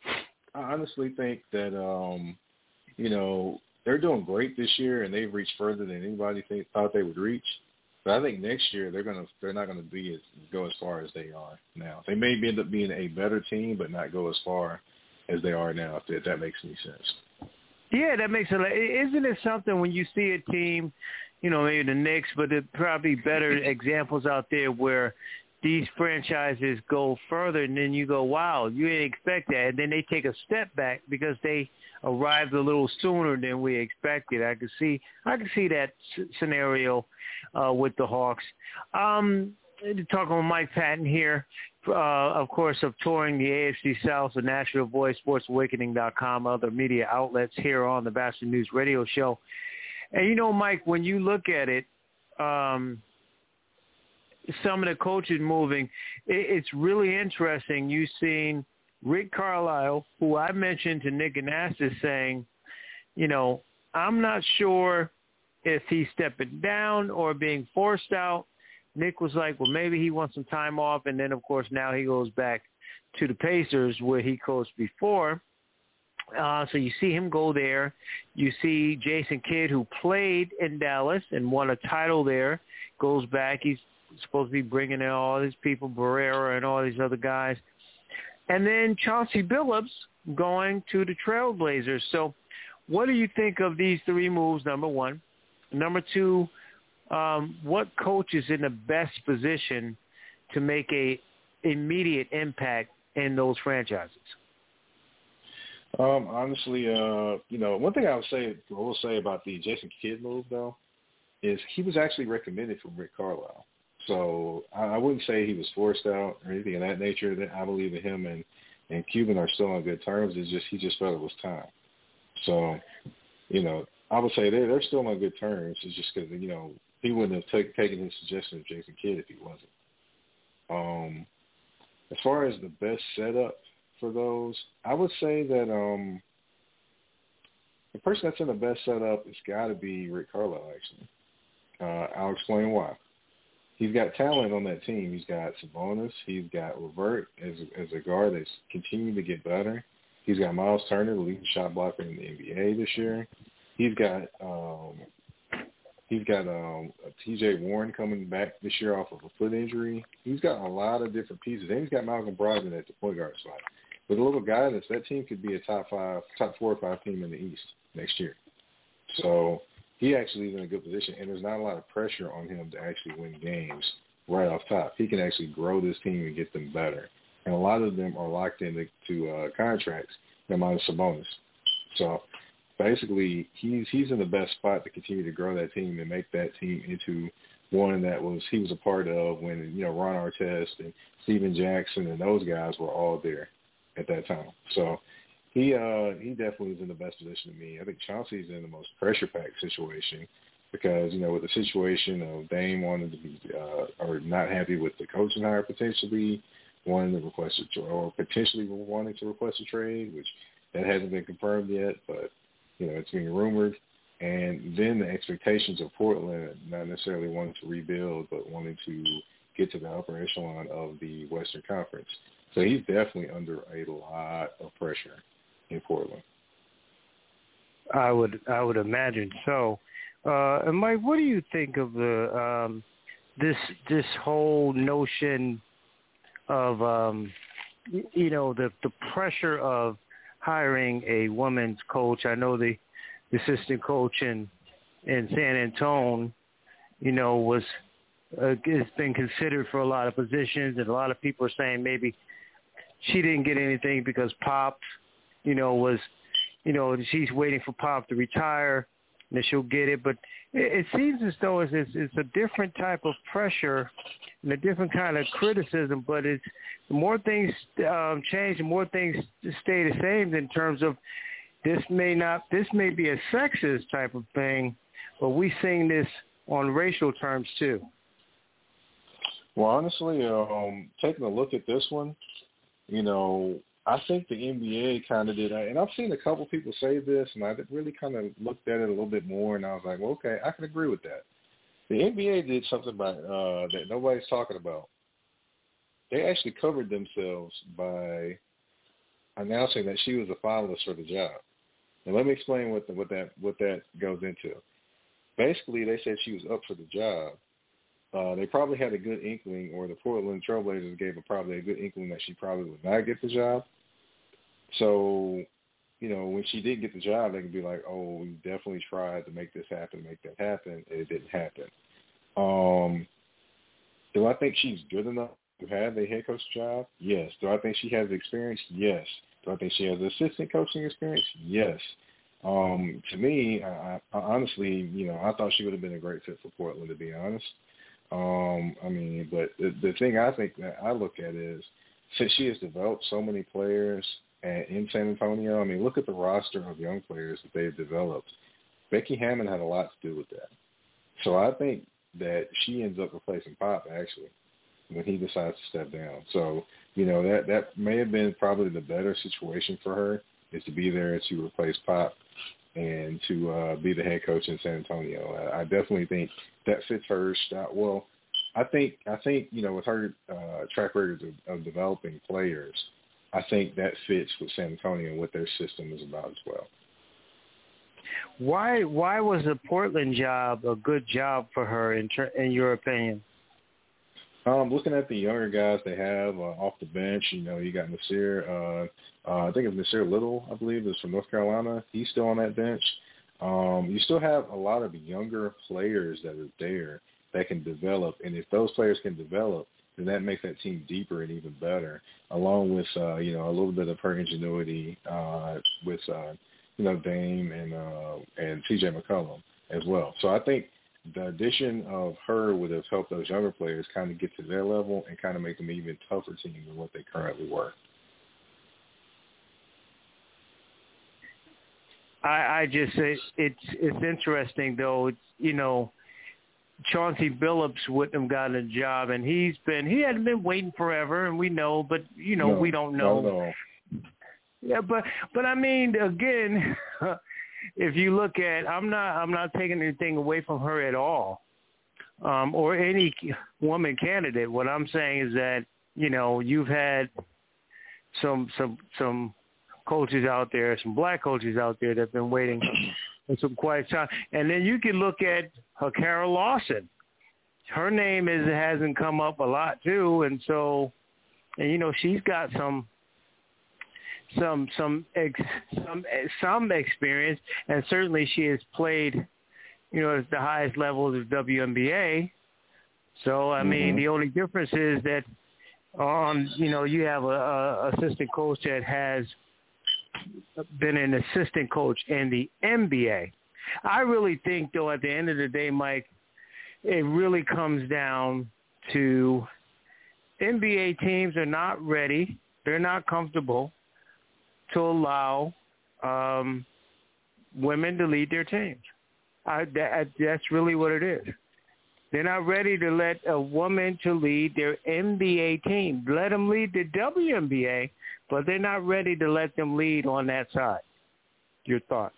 Speaker 12: I honestly think that um, you know. They're doing great this year, and they've reached further than anybody think, thought they would reach. But I think next year they're gonna they're not gonna be as go as far as they are now. They may end up being a better team, but not go as far as they are now. If that makes any sense.
Speaker 6: Yeah, that makes it. Isn't it something when you see a team, you know, maybe the Knicks, but there's probably better examples out there where these franchises go further, and then you go, wow, you didn't expect that. And then they take a step back because they arrived a little sooner than we expected. I could see I could see that s- scenario uh, with the Hawks. Um, talking with Mike Patton here, uh, of course, of touring the A F C South, the Nashville Voice, sports awakening dot com, other media outlets here on the Bachelor News Radio Show. And, you know, Mike, when you look at it, um, some of the coaches moving, it, it's really interesting. You've seen Rick Carlisle, who I mentioned to Nick Anastas, saying, you know, I'm not sure if he's stepping down or being forced out. Nick was like, well, maybe he wants some time off. And then, of course, now he goes back to the Pacers where he coached before. Uh, so you see him go there. You see Jason Kidd, who played in Dallas and won a title there, goes back. He's supposed to be bringing in all these people, Barrera and all these other guys. And then Chauncey Billups going to the Trailblazers. So what do you think of these three moves, number one? Number two, um, what coach is in the best position to make a immediate impact in those franchises?
Speaker 12: Um, honestly, uh, you know, one thing I would say, I will say about the Jason Kidd move, though, is he was actually recommended from Rick Carlisle. So I, I wouldn't say he was forced out or anything of that nature. That I believe that him and, and Cuban are still on good terms. It's just he just felt it was time. So, you know, I would say they're, they're still on good terms. It's just because, you know, he wouldn't have take, taken his suggestion of Jason Kidd if he wasn't. Um, as far as the best setup for those, I would say that um, the person that's in the best setup has got to be Rick Carlisle, actually. Uh, I'll explain why. He's got talent on that team. He's got Sabonis. He's got Levert as, as a guard that's continuing to get better. He's got Miles Turner, the leading shot blocker in the N B A this year. He's got um, He's got um, T J Warren coming back this year off of a foot injury. He's got a lot of different pieces. And he's got Malcolm Brogdon at the point guard spot. With a little guidance, that team could be a top five, top four or five team in the East next year. So he actually is in a good position, and there's not a lot of pressure on him to actually win games right off top. He can actually grow this team and get them better. And a lot of them are locked into to, uh, contracts, no minus Sabonis. So basically, he's he's in the best spot to continue to grow that team and make that team into one that was he was a part of when, you know, Ron Artest and Steven Jackson and those guys were all there at that time. So he uh, he definitely is in the best position to me. I think Chauncey's in the most pressure-packed situation because, you know, with the situation of Dame wanting to be uh, or not happy with the coaching hire potentially, wanting to request a or potentially wanting to request a trade, which that hasn't been confirmed yet, but, you know, it's being rumored. And then the expectations of Portland, not necessarily wanting to rebuild, but wanting to get to the upper echelon of the Western Conference. So he's definitely under a lot of pressure in Portland.
Speaker 6: I would I would imagine so. Uh, and Mike, what do you think of the um, this this whole notion of um, you know the the pressure of hiring a women's coach? I know the, the assistant coach in in San Antonio, you know, was uh, has been considered for a lot of positions, and a lot of people are saying maybe she didn't get anything because Pop, you know, was, you know, she's waiting for Pop to retire, and then she'll get it. But it, it seems as though it's, it's, it's a different type of pressure and a different kind of criticism. But it's the more things um, change, the more things stay the same in terms of this may not, this may be a sexist type of thing, but we seeing this on racial terms too.
Speaker 12: Well, honestly, um, taking a look at this one, you know, I think the N B A kind of did, and I've seen a couple people say this, and I really kind of looked at it a little bit more, and I was like, well, okay, I can agree with that. The N B A did something by, uh, that nobody's talking about. They actually covered themselves by announcing that she was a finalist for the job. And let me explain what the, what that what that goes into. Basically, they said she was up for the job. Uh, they probably had a good inkling, or the Portland Trailblazers gave her probably a good inkling that she probably would not get the job. So, you know, when she did get the job, they could be like, oh, we definitely tried to make this happen, make that happen, and it didn't happen. Um, do I think she's good enough to have a head coach job? Yes. Do I think she has experience? Yes. Do I think she has assistant coaching experience? Yes. Um, to me, I, I honestly, you know, I thought she would have been a great fit for Portland, to be honest. Um, I mean, but the, the thing I think that I look at is, since she has developed so many players at, in San Antonio, I mean, look at the roster of young players that they've developed. Becky Hammon had a lot to do with that. So I think that she ends up replacing Pop, actually, when he decides to step down. So, you know, that, that may have been probably the better situation for her, is to be there to replace Pop and to uh, be the head coach in San Antonio. I, I definitely think that fits her style. Well, I think, I think you know, with her uh, track record of, of developing players, I think that fits with San Antonio and what their system is about as well.
Speaker 6: Why why was the Portland job a good job for her, in, ter- in your opinion?
Speaker 12: Um, looking at the younger guys they have uh, off the bench, you know, you got Nasir, uh, uh, I think it's Nasir Little, I believe, is from North Carolina. He's still on that bench. Um, you still have a lot of younger players that are there that can develop, and if those players can develop, then that makes that team deeper and even better, along with, uh, you know, a little bit of her ingenuity uh, with, uh, you know, Dame and uh, and T J McCollum as well. So I think the addition of her would have helped those younger players kind of get to their level and kind of make them an even tougher team than what they currently were.
Speaker 6: I, I just it's it's it's interesting though. It's, you know, Chauncey Billups wouldn't have gotten a job, and he's been he hadn't been waiting forever, and we know, but you know
Speaker 12: no,
Speaker 6: we don't know.
Speaker 12: No, no.
Speaker 6: Yeah, but but I mean, again, if you look at, I'm not I'm not taking anything away from her at all, um, or any woman candidate. What I'm saying is that, you know, you've had some some some coaches out there, some black coaches out there that have been waiting for some quite time. And then you can look at uh, Carol Lawson. Her name is hasn't come up a lot too, and so, and you know, she's got some, some, some, ex, some, some experience, and certainly she has played, you know, at the highest levels of W N B A. So I mean, mm-hmm. the only difference is that, um, you know, you have a, a assistant coach that has been an assistant coach in the N B A. I really think, though, at the end of the day, Mike, it really comes down to N B A teams are not ready. They're not comfortable to allow um, women to lead their teams. I, that, that's really what it is. They're not ready to let a woman to lead their N B A team. Let them lead the W N B A, but they're not ready to let them lead on that side. Your thoughts?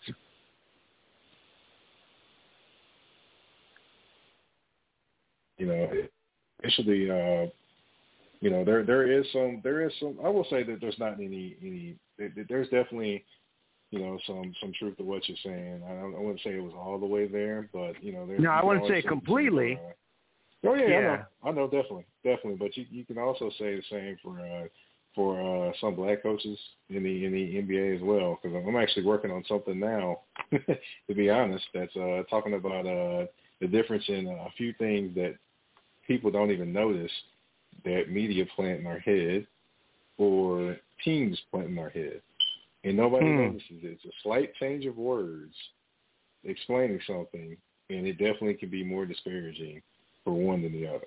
Speaker 12: You know, actually, uh, you know, there there is some there is some. I will say that there's not any any. There's definitely, you know, some some truth to what you're saying. I, I wouldn't say it was all the way there, but you know, there's.
Speaker 6: No, I wouldn't say completely.
Speaker 12: Some, uh, oh yeah,
Speaker 6: yeah,
Speaker 12: I know, I know, definitely, definitely. But you you can also say the same for uh, for uh, some black coaches in the in the N B A as well. Because I'm actually working on something now, to be honest. That's uh, talking about uh, the difference in a few things that people don't even notice that media plant in our head or teams plant in our head. And nobody hmm. notices it. It's a slight change of words explaining something, and it definitely can be more disparaging for one than the other.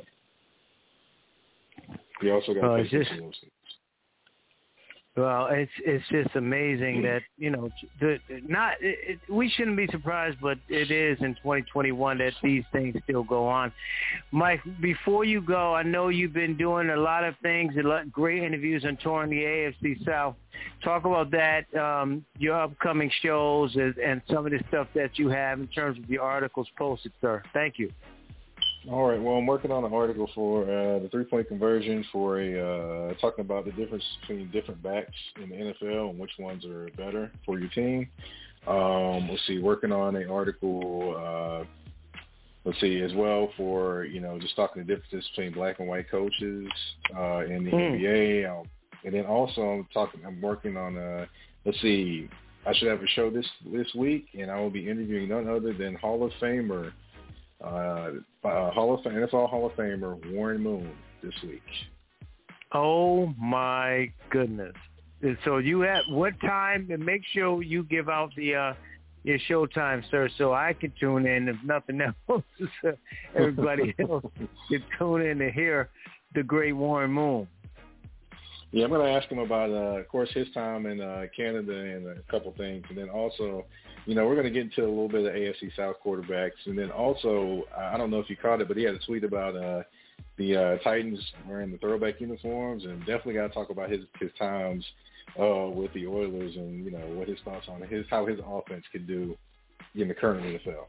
Speaker 12: You also got to
Speaker 6: uh,
Speaker 12: take
Speaker 6: just,
Speaker 12: those things.
Speaker 6: Well, it's it's just amazing that, you know, the not it, it, we shouldn't be surprised, but it is in twenty twenty-one that these things still go on. Mike, before you go, I know you've been doing a lot of things, a lot great interviews on touring the A F C South. Talk about that, um, your upcoming shows, and, and some of the stuff that you have in terms of the articles posted, sir. Thank you.
Speaker 12: All right. Well, I'm working on an article for uh, the three-point conversion for a uh, talking about the difference between different backs in the N F L and which ones are better for your team. Um, let's see, working on an article, uh, let's see, as well for, you know, just talking the differences between black and white coaches uh, in the mm. N B A. Um, and then also I'm talking, I'm working on, uh, let's see, I should have a show this, this week, and I will be interviewing none other than Hall of Famer, Uh, uh, Hall of Fame, N F L Hall of Famer Warren Moon this week.
Speaker 6: Oh my goodness! And so you have what time? And make sure you give out the uh, your show time, sir, so I can tune in. If nothing else, everybody else can tune in to hear the great Warren Moon.
Speaker 12: Yeah, I'm going to ask him about, uh, of course, his time in uh, Canada and a couple things, and then also, you know, we're going to get into a little bit of A F C South quarterbacks. And then also, I don't know if you caught it, but he had a tweet about uh, the uh, Titans wearing the throwback uniforms, and definitely got to talk about his, his times uh, with the Oilers and, you know, what his thoughts on his how his offense could do in the current N F L.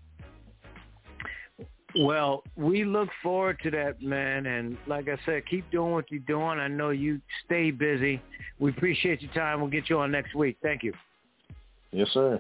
Speaker 6: Well, we look forward to that, man. And like I said, keep doing what you're doing. I know you stay busy. We appreciate your time. We'll get you on next week. Thank you.
Speaker 12: Yes, sir.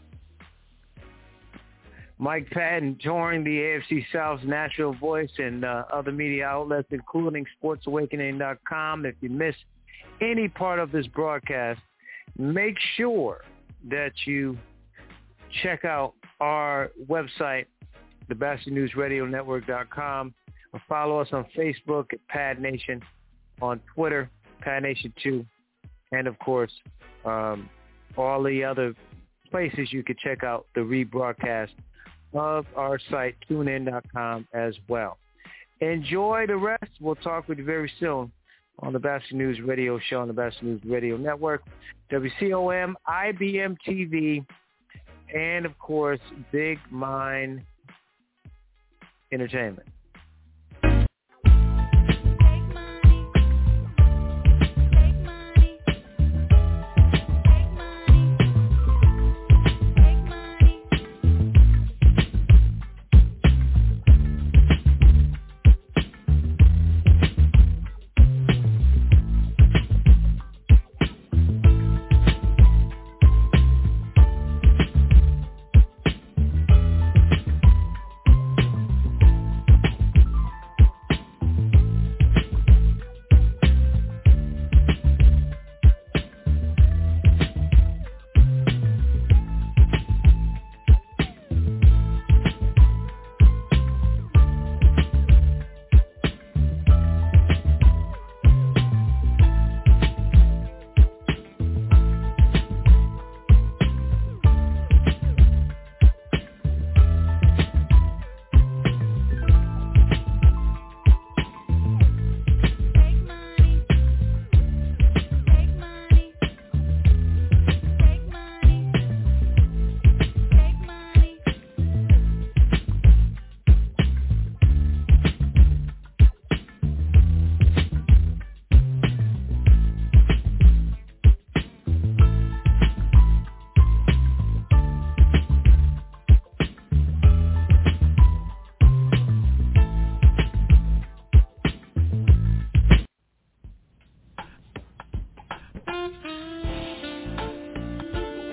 Speaker 6: Mike Patton, touring the A F C South's Natural Voice and uh, other media outlets, including sports awakening dot com. If you miss any part of this broadcast, make sure that you check out our website, the Bastard News Radio Network dot com, or follow us on Facebook at Pad Nation, on Twitter, Pad Nation two, and, of course, um, all the other places you could check out the rebroadcast of our site, tune in dot com, as well. Enjoy the rest. We'll talk with you very soon on the Bastard News Radio Show on the Bastard News Radio Network, W C O M, I B M T V, and, of course, Big Mind Entertainment.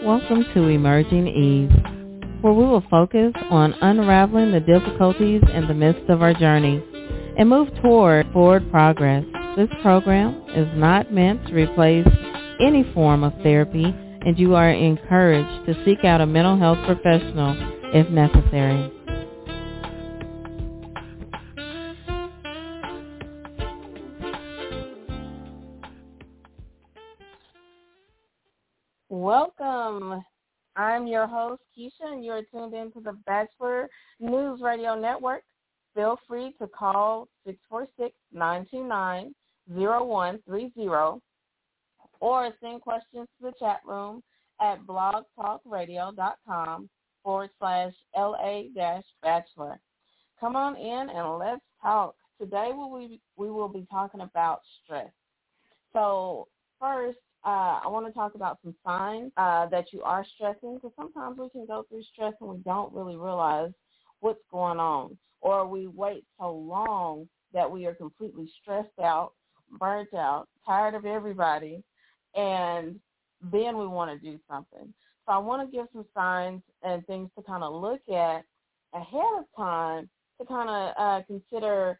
Speaker 13: Welcome to Emerging Ease, where we will focus on unraveling the difficulties in the midst of our journey and move toward forward progress. This program is not meant to replace any form of therapy, and you are encouraged to seek out a mental health professional if necessary.
Speaker 14: Welcome. I'm your host, Keisha, and you're tuned in to the Bachelor News Radio Network. Feel free to call six four six, nine two nine, zero one three zero or send questions to the chat room at blogtalkradio.com forward slash LA dash Bachelor. Come on in and let's talk. Today we will, we will be talking about stress. So first, Uh, I want to talk about some signs uh, that you are stressing, because sometimes we can go through stress and we don't really realize what's going on, or we wait so long that we are completely stressed out, burnt out, tired of everybody, and then we want to do something. So I want to give some signs and things to kind of look at ahead of time to kind of uh, consider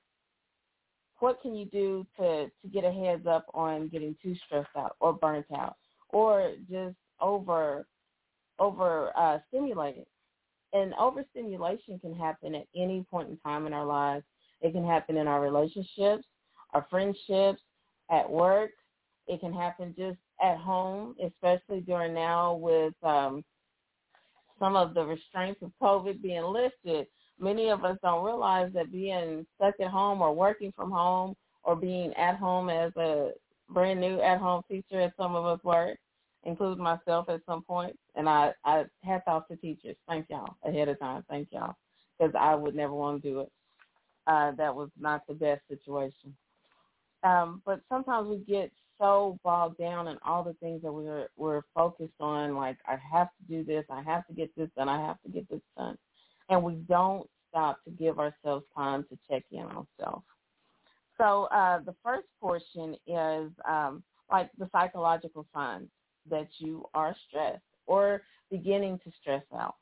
Speaker 14: what can you do to, to get a heads up on getting too stressed out or burnt out or just over over uh, stimulated. And overstimulation can happen at any point in time in our lives. It can happen in our relationships, our friendships, at work. It can happen just at home, especially during now with um, some of the restraints of COVID being lifted. Many of us don't realize that being stuck at home or working from home or being at home as a brand new at-home teacher, as some of us were, including myself at some point. And I, I hats off to teachers. Thank y'all ahead of time. Thank y'all, because I would never want to do it. Uh, that was not the best situation. Um, but sometimes we get so bogged down in all the things that we're we're focused on, like I have to do this, I have to get this done, I have to get this done. And we don't stop to give ourselves time to check in on ourselves. So uh, the first portion is um, like the psychological signs that you are stressed or beginning to stress out.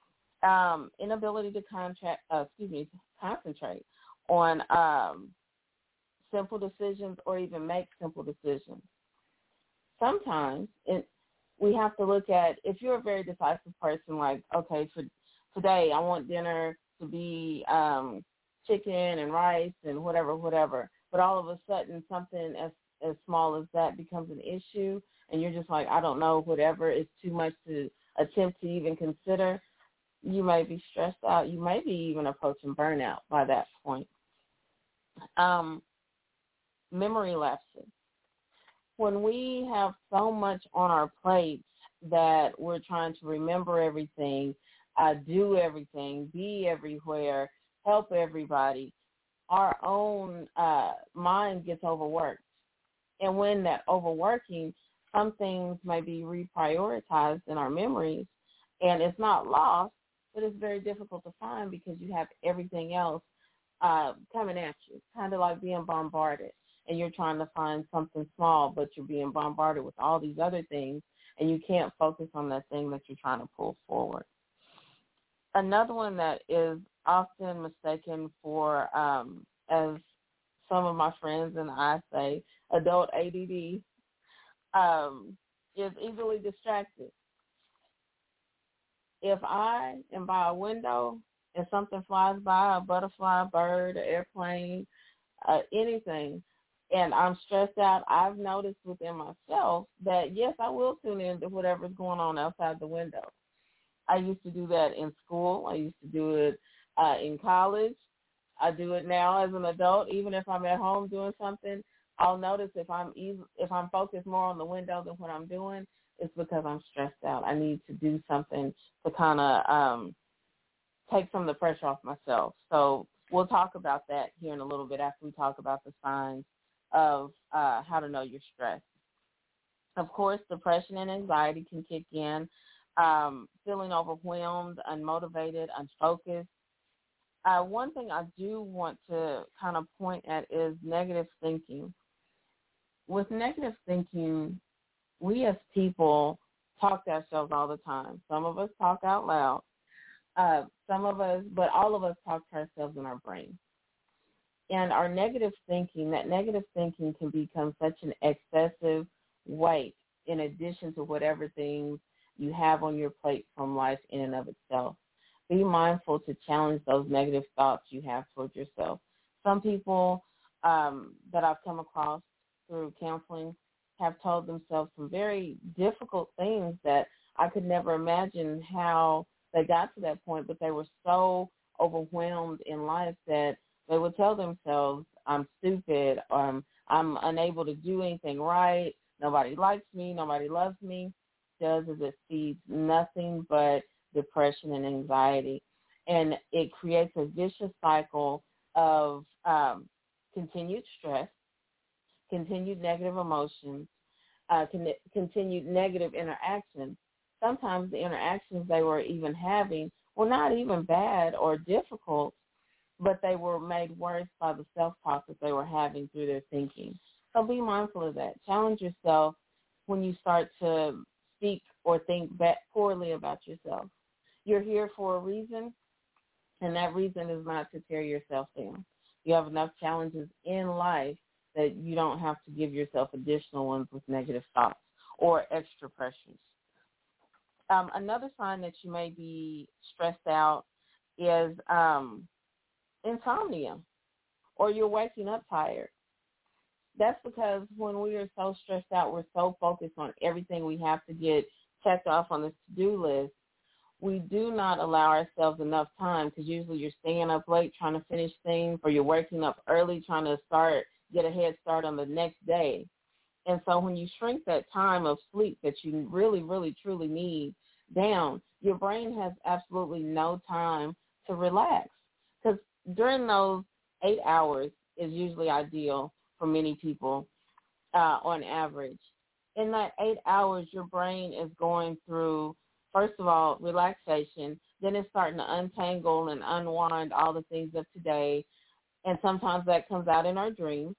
Speaker 14: Um, inability to contract, uh, excuse me, concentrate on um, simple decisions or even make simple decisions. Sometimes it, we have to look at, if you're a very decisive person, like, okay, for today I want dinner to be um, chicken and rice and whatever, whatever. But all of a sudden something as, as small as that becomes an issue, and you're just like, I don't know, whatever, it's too much to attempt to even consider. You may be stressed out. You may be even approaching burnout by that point. Um, memory lapses. When we have so much on our plates that we're trying to remember everything, uh, do everything, be everywhere, help everybody, our own uh, mind gets overworked. And when that overworking, some things may be reprioritized in our memories, and it's not lost, but it's very difficult to find because you have everything else uh, coming at you, kind of like being bombarded. And you're trying to find something small, but you're being bombarded with all these other things, and you can't focus on that thing that you're trying to pull forward. Another one that is often mistaken for, um, as some of my friends and I say, adult A D D, um, is easily distracted. If I am by a window and something flies by, a butterfly, a bird, an airplane, uh, anything, and I'm stressed out, I've noticed within myself that, yes, I will tune in to whatever's going on outside the window. I used to do that in school. I used to do it uh, in college. I do it now as an adult. Even if I'm at home doing something, I'll notice if I'm easy, if I'm focused more on the window than what I'm doing, it's because I'm stressed out. I need to do something to kind of um, take some of the pressure off myself. So we'll talk about that here in a little bit after we talk about the signs of uh, how to know you're stressed. Of course, depression and anxiety can kick in, um, feeling overwhelmed, unmotivated, unfocused. Uh, one thing I do want to kind of point at is negative thinking. With negative thinking, we as people talk to ourselves all the time. Some of us talk out loud. Uh, some of us, but all of us talk to ourselves in our brain. And our negative thinking, that negative thinking can become such an excessive weight in addition to whatever things you have on your plate from life in and of itself. Be mindful to challenge those negative thoughts you have towards yourself. Some people um, that I've come across through counseling have told themselves some very difficult things that I could never imagine how they got to that point, but they were so overwhelmed in life that they would tell themselves, I'm stupid, um, I'm unable to do anything right, nobody likes me, nobody loves me. Does is it feeds nothing but depression and anxiety. And it creates a vicious cycle of um, continued stress, continued negative emotions, uh, con- continued negative interactions. Sometimes the interactions they were even having were not even bad or difficult, but they were made worse by the self-talk that they were having through their thinking. So be mindful of that. Challenge yourself when you start to speak or think back poorly about yourself. You're here for a reason, and that reason is not to tear yourself down. You have enough challenges in life that you don't have to give yourself additional ones with negative thoughts or extra pressures. Um, another sign that you may be stressed out is um, insomnia, or you're waking up tired. That's because when we are so stressed out, we're so focused on everything we have to get checked off on this to-do list, we do not allow ourselves enough time, because usually you're staying up late trying to finish things, or you're waking up early trying to start, get a head start on the next day. And so when you shrink that time of sleep that you really, really, truly need down, your brain has absolutely no time to relax. Because during those eight hours is usually ideal for many people uh, on average. In that eight hours, your brain is going through, first of all, relaxation. Then it's starting to untangle and unwind all the things of today. And sometimes that comes out in our dreams.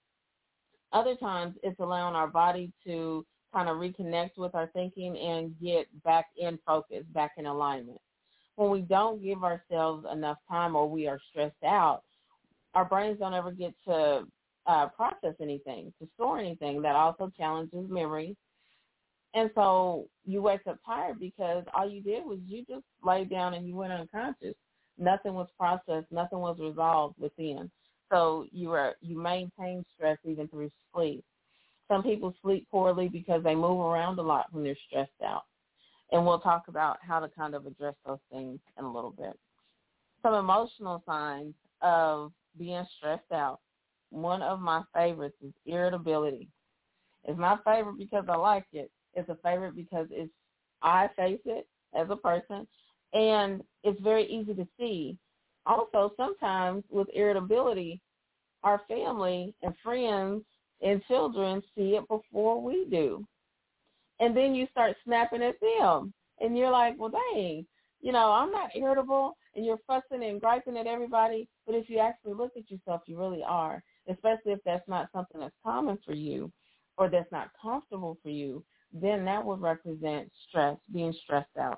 Speaker 14: Other times it's allowing our body to kind of reconnect with our thinking and get back in focus, back in alignment. When we don't give ourselves enough time or we are stressed out, our brains don't ever get to uh, process anything, to store anything. That also challenges memory. And so you wake up tired because all you did was you just laid down and you went unconscious. Nothing was processed. Nothing was resolved within. So you were you maintain stress even through sleep. Some people sleep poorly because they move around a lot when they're stressed out. And we'll talk about how to kind of address those things in a little bit. Some emotional signs of being stressed out. One of my favorites is irritability. It's my favorite because I like it. It's a favorite because it's I face it as a person, and it's very easy to see. Also, sometimes with irritability, our family and friends and children see it before we do. And then you start snapping at them. And you're like, well, dang, you know, I'm not irritable. And you're fussing and griping at everybody. But if you actually look at yourself, you really are, especially if that's not something that's common for you or that's not comfortable for you. Then that would represent stress, being stressed out.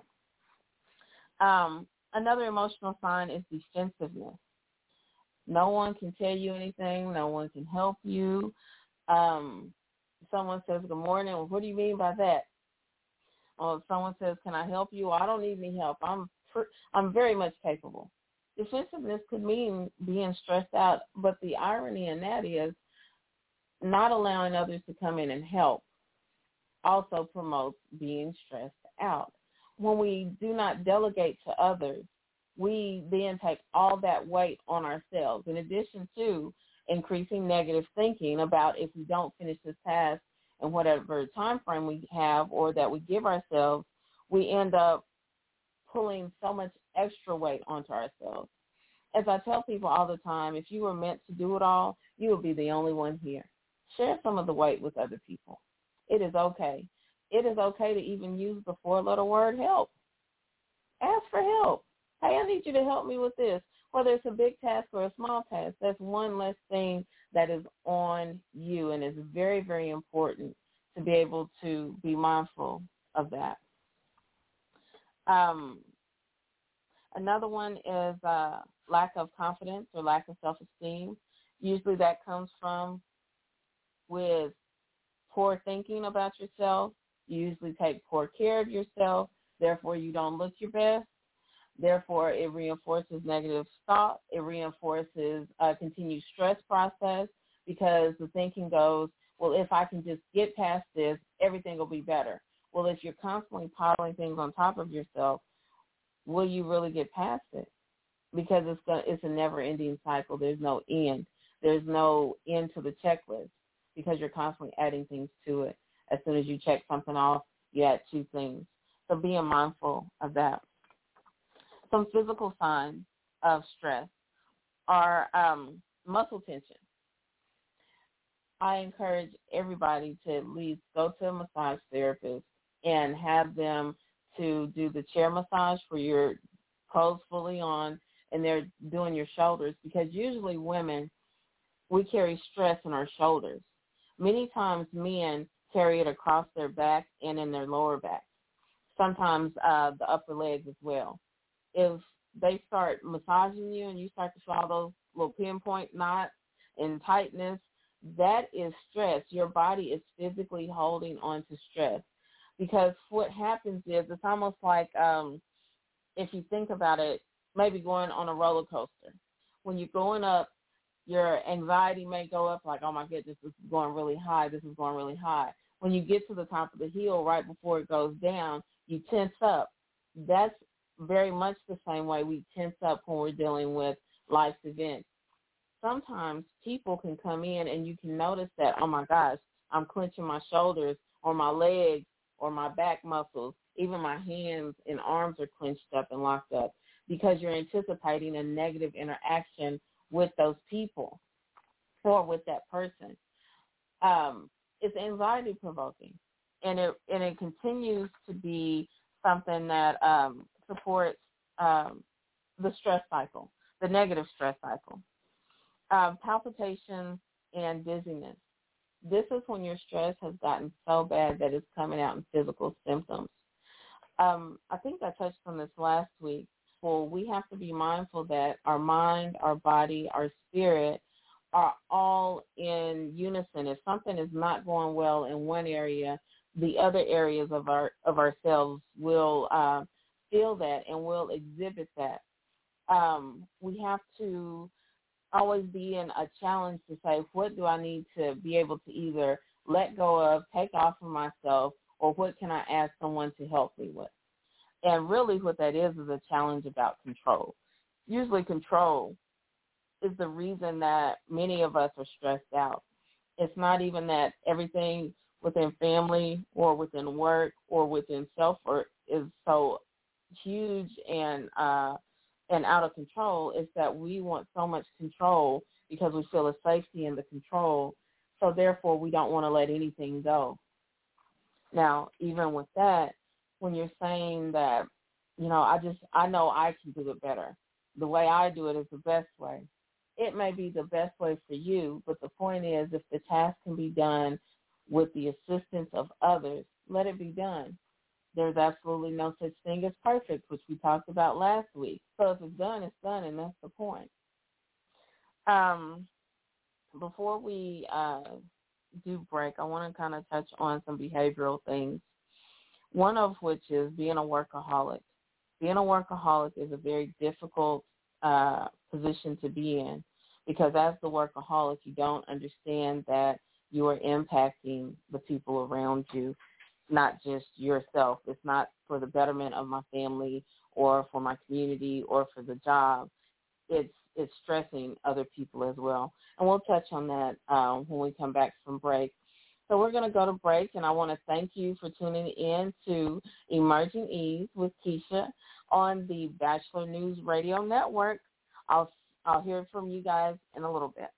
Speaker 14: Um, another emotional sign is defensiveness. No one can tell you anything. No one can help you. Um, someone says, good morning. Well, what do you mean by that? Or someone says, can I help you? Well, I don't need any help. I'm pr- I'm very much capable. Defensiveness could mean being stressed out, but the irony in that is not allowing others to come in and help also promotes being stressed out. When we do not delegate to others, we then take all that weight on ourselves, in addition to increasing negative thinking about if we don't finish this task in whatever time frame we have or that we give ourselves, we end up pulling so much extra weight onto ourselves. As I tell people all the time, if you were meant to do it all, you would be the only one here. Share some of the weight with other people. It is okay. It is okay to even use the four-letter word help. Ask for help. Hey, I need you to help me with this. Whether it's a big task or a small task, that's one less thing that is on you, and it's very, very important to be able to be mindful of that. Um, another one is uh, lack of confidence or lack of self-esteem. Usually that comes from with poor thinking about yourself. You usually take poor care of yourself. Therefore, you don't look your best. Therefore, it reinforces negative thought. It reinforces a continued stress process because the thinking goes, well, if I can just get past this, everything will be better. Well, if you're constantly piling things on top of yourself, will you really get past it? Because it's gonna, it's a never-ending cycle. There's no end. There's no end to the checklist because you're constantly adding things to it. As soon as you check something off, you add two things. So being mindful of that. Some physical signs of stress are um, muscle tension. I encourage everybody to at least go to a massage therapist and have them to do the chair massage where your clothes fully on and they're doing your shoulders, because usually women, we carry stress in our shoulders. Many times men carry it across their back and in their lower back, sometimes uh, the upper legs as well. If they start massaging you and you start to feel all those little pinpoint knots and tightness, that is stress. Your body is physically holding on to stress. Because what happens is it's almost like, um, if you think about it, maybe going on a roller coaster. When you're going up, your anxiety may go up like, oh, my goodness, this is going really high, this is going really high. When you get to the top of the hill right before it goes down, you tense up. That's very much the same way we tense up when we're dealing with life's events. Sometimes people can come in and you can notice that, oh, my gosh, I'm clenching my shoulders or my legs or my back muscles. Even my hands and arms are clenched up and locked up because you're anticipating a negative interaction with those people or with that person. Um, it's anxiety provoking, and it and it continues to be something that um, supports um, the stress cycle, the negative stress cycle. Um, palpitations and dizziness. This is when your stress has gotten so bad that it's coming out in physical symptoms. Um, I think I touched on this last week. Well, we have to be mindful that our mind, our body, our spirit are all in unison. If something is not going well in one area, the other areas of our of ourselves will uh, feel that and will exhibit that. Um, we have to always be in a challenge to say, what do I need to be able to either let go of, take off of myself, or what can I ask someone to help me with? And really what that is is a challenge about control. Usually control is the reason that many of us are stressed out. It's not even that everything within family or within work or within self-work is so huge and uh, and out of control. It's that we want so much control because we feel a safety in the control. So therefore, we don't want to let anything go. Now, even with that, when you're saying that, you know, I just, I know I can do it better. The way I do it is the best way. It may be the best way for you, but the point is if the task can be done with the assistance of others, let it be done. There's absolutely no such thing as perfect, which we talked about last week. So if it's done, it's done, and that's the point. Um, before we uh, do break, I want to kind of touch on some behavioral things, one of which is being a workaholic. Being a workaholic is a very difficult uh, position to be in because as the workaholic, you don't understand that you are impacting the people around you, not just yourself. It's not for the betterment of my family or for my community or for the job. It's it's stressing other people as well. And we'll touch on that um, when we come back from break. So we're going to go to break, and I want to thank you for tuning in to Emerging Ease with Keisha on the Bachelor News Radio Network. I'll I'll hear from you guys in a little bit.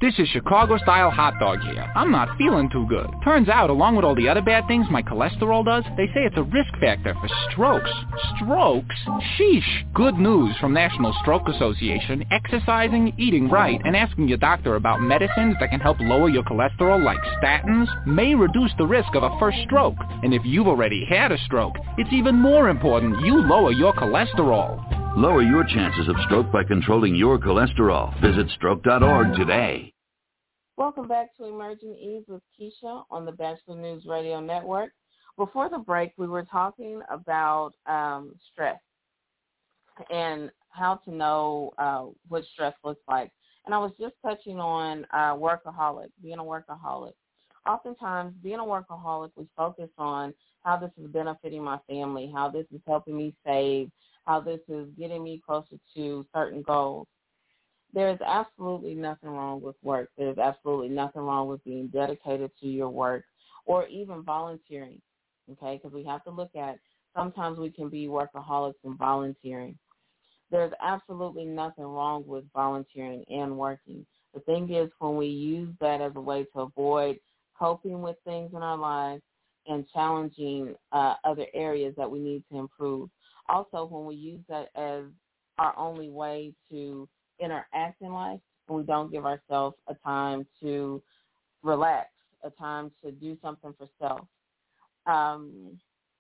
Speaker 15: This is Chicago-style hot dog here. I'm not feeling too good. Turns out, along with all the other bad things my cholesterol does, they say it's a risk factor for strokes. Strokes? Sheesh. Good news from National Stroke Association. Exercising, eating right, and asking your doctor about medicines that can help lower your cholesterol like statins may reduce the risk of a first stroke. And if you've already had a stroke, it's even more important you lower your cholesterol.
Speaker 16: Lower your chances of stroke by controlling your cholesterol. Visit stroke dot org today.
Speaker 14: Welcome back to Emerging Eves with Keisha on the Bachelor News Radio Network. Before the break, we were talking about um, stress and how to know uh, what stress looks like. And I was just touching on uh, workaholic, being a workaholic. Oftentimes, being a workaholic, we focus on how this is benefiting my family, how this is helping me save, how this is getting me closer to certain goals. There's absolutely nothing wrong with work. There's absolutely nothing wrong with being dedicated to your work or even volunteering, okay, because we have to look at sometimes we can be workaholics and volunteering. There's absolutely nothing wrong with volunteering and working. The thing is when we use that as a way to avoid coping with things in our lives and challenging uh, other areas that we need to improve. Also, when we use that as our only way to interact in life, and we don't give ourselves a time to relax, a time to do something for self. Um,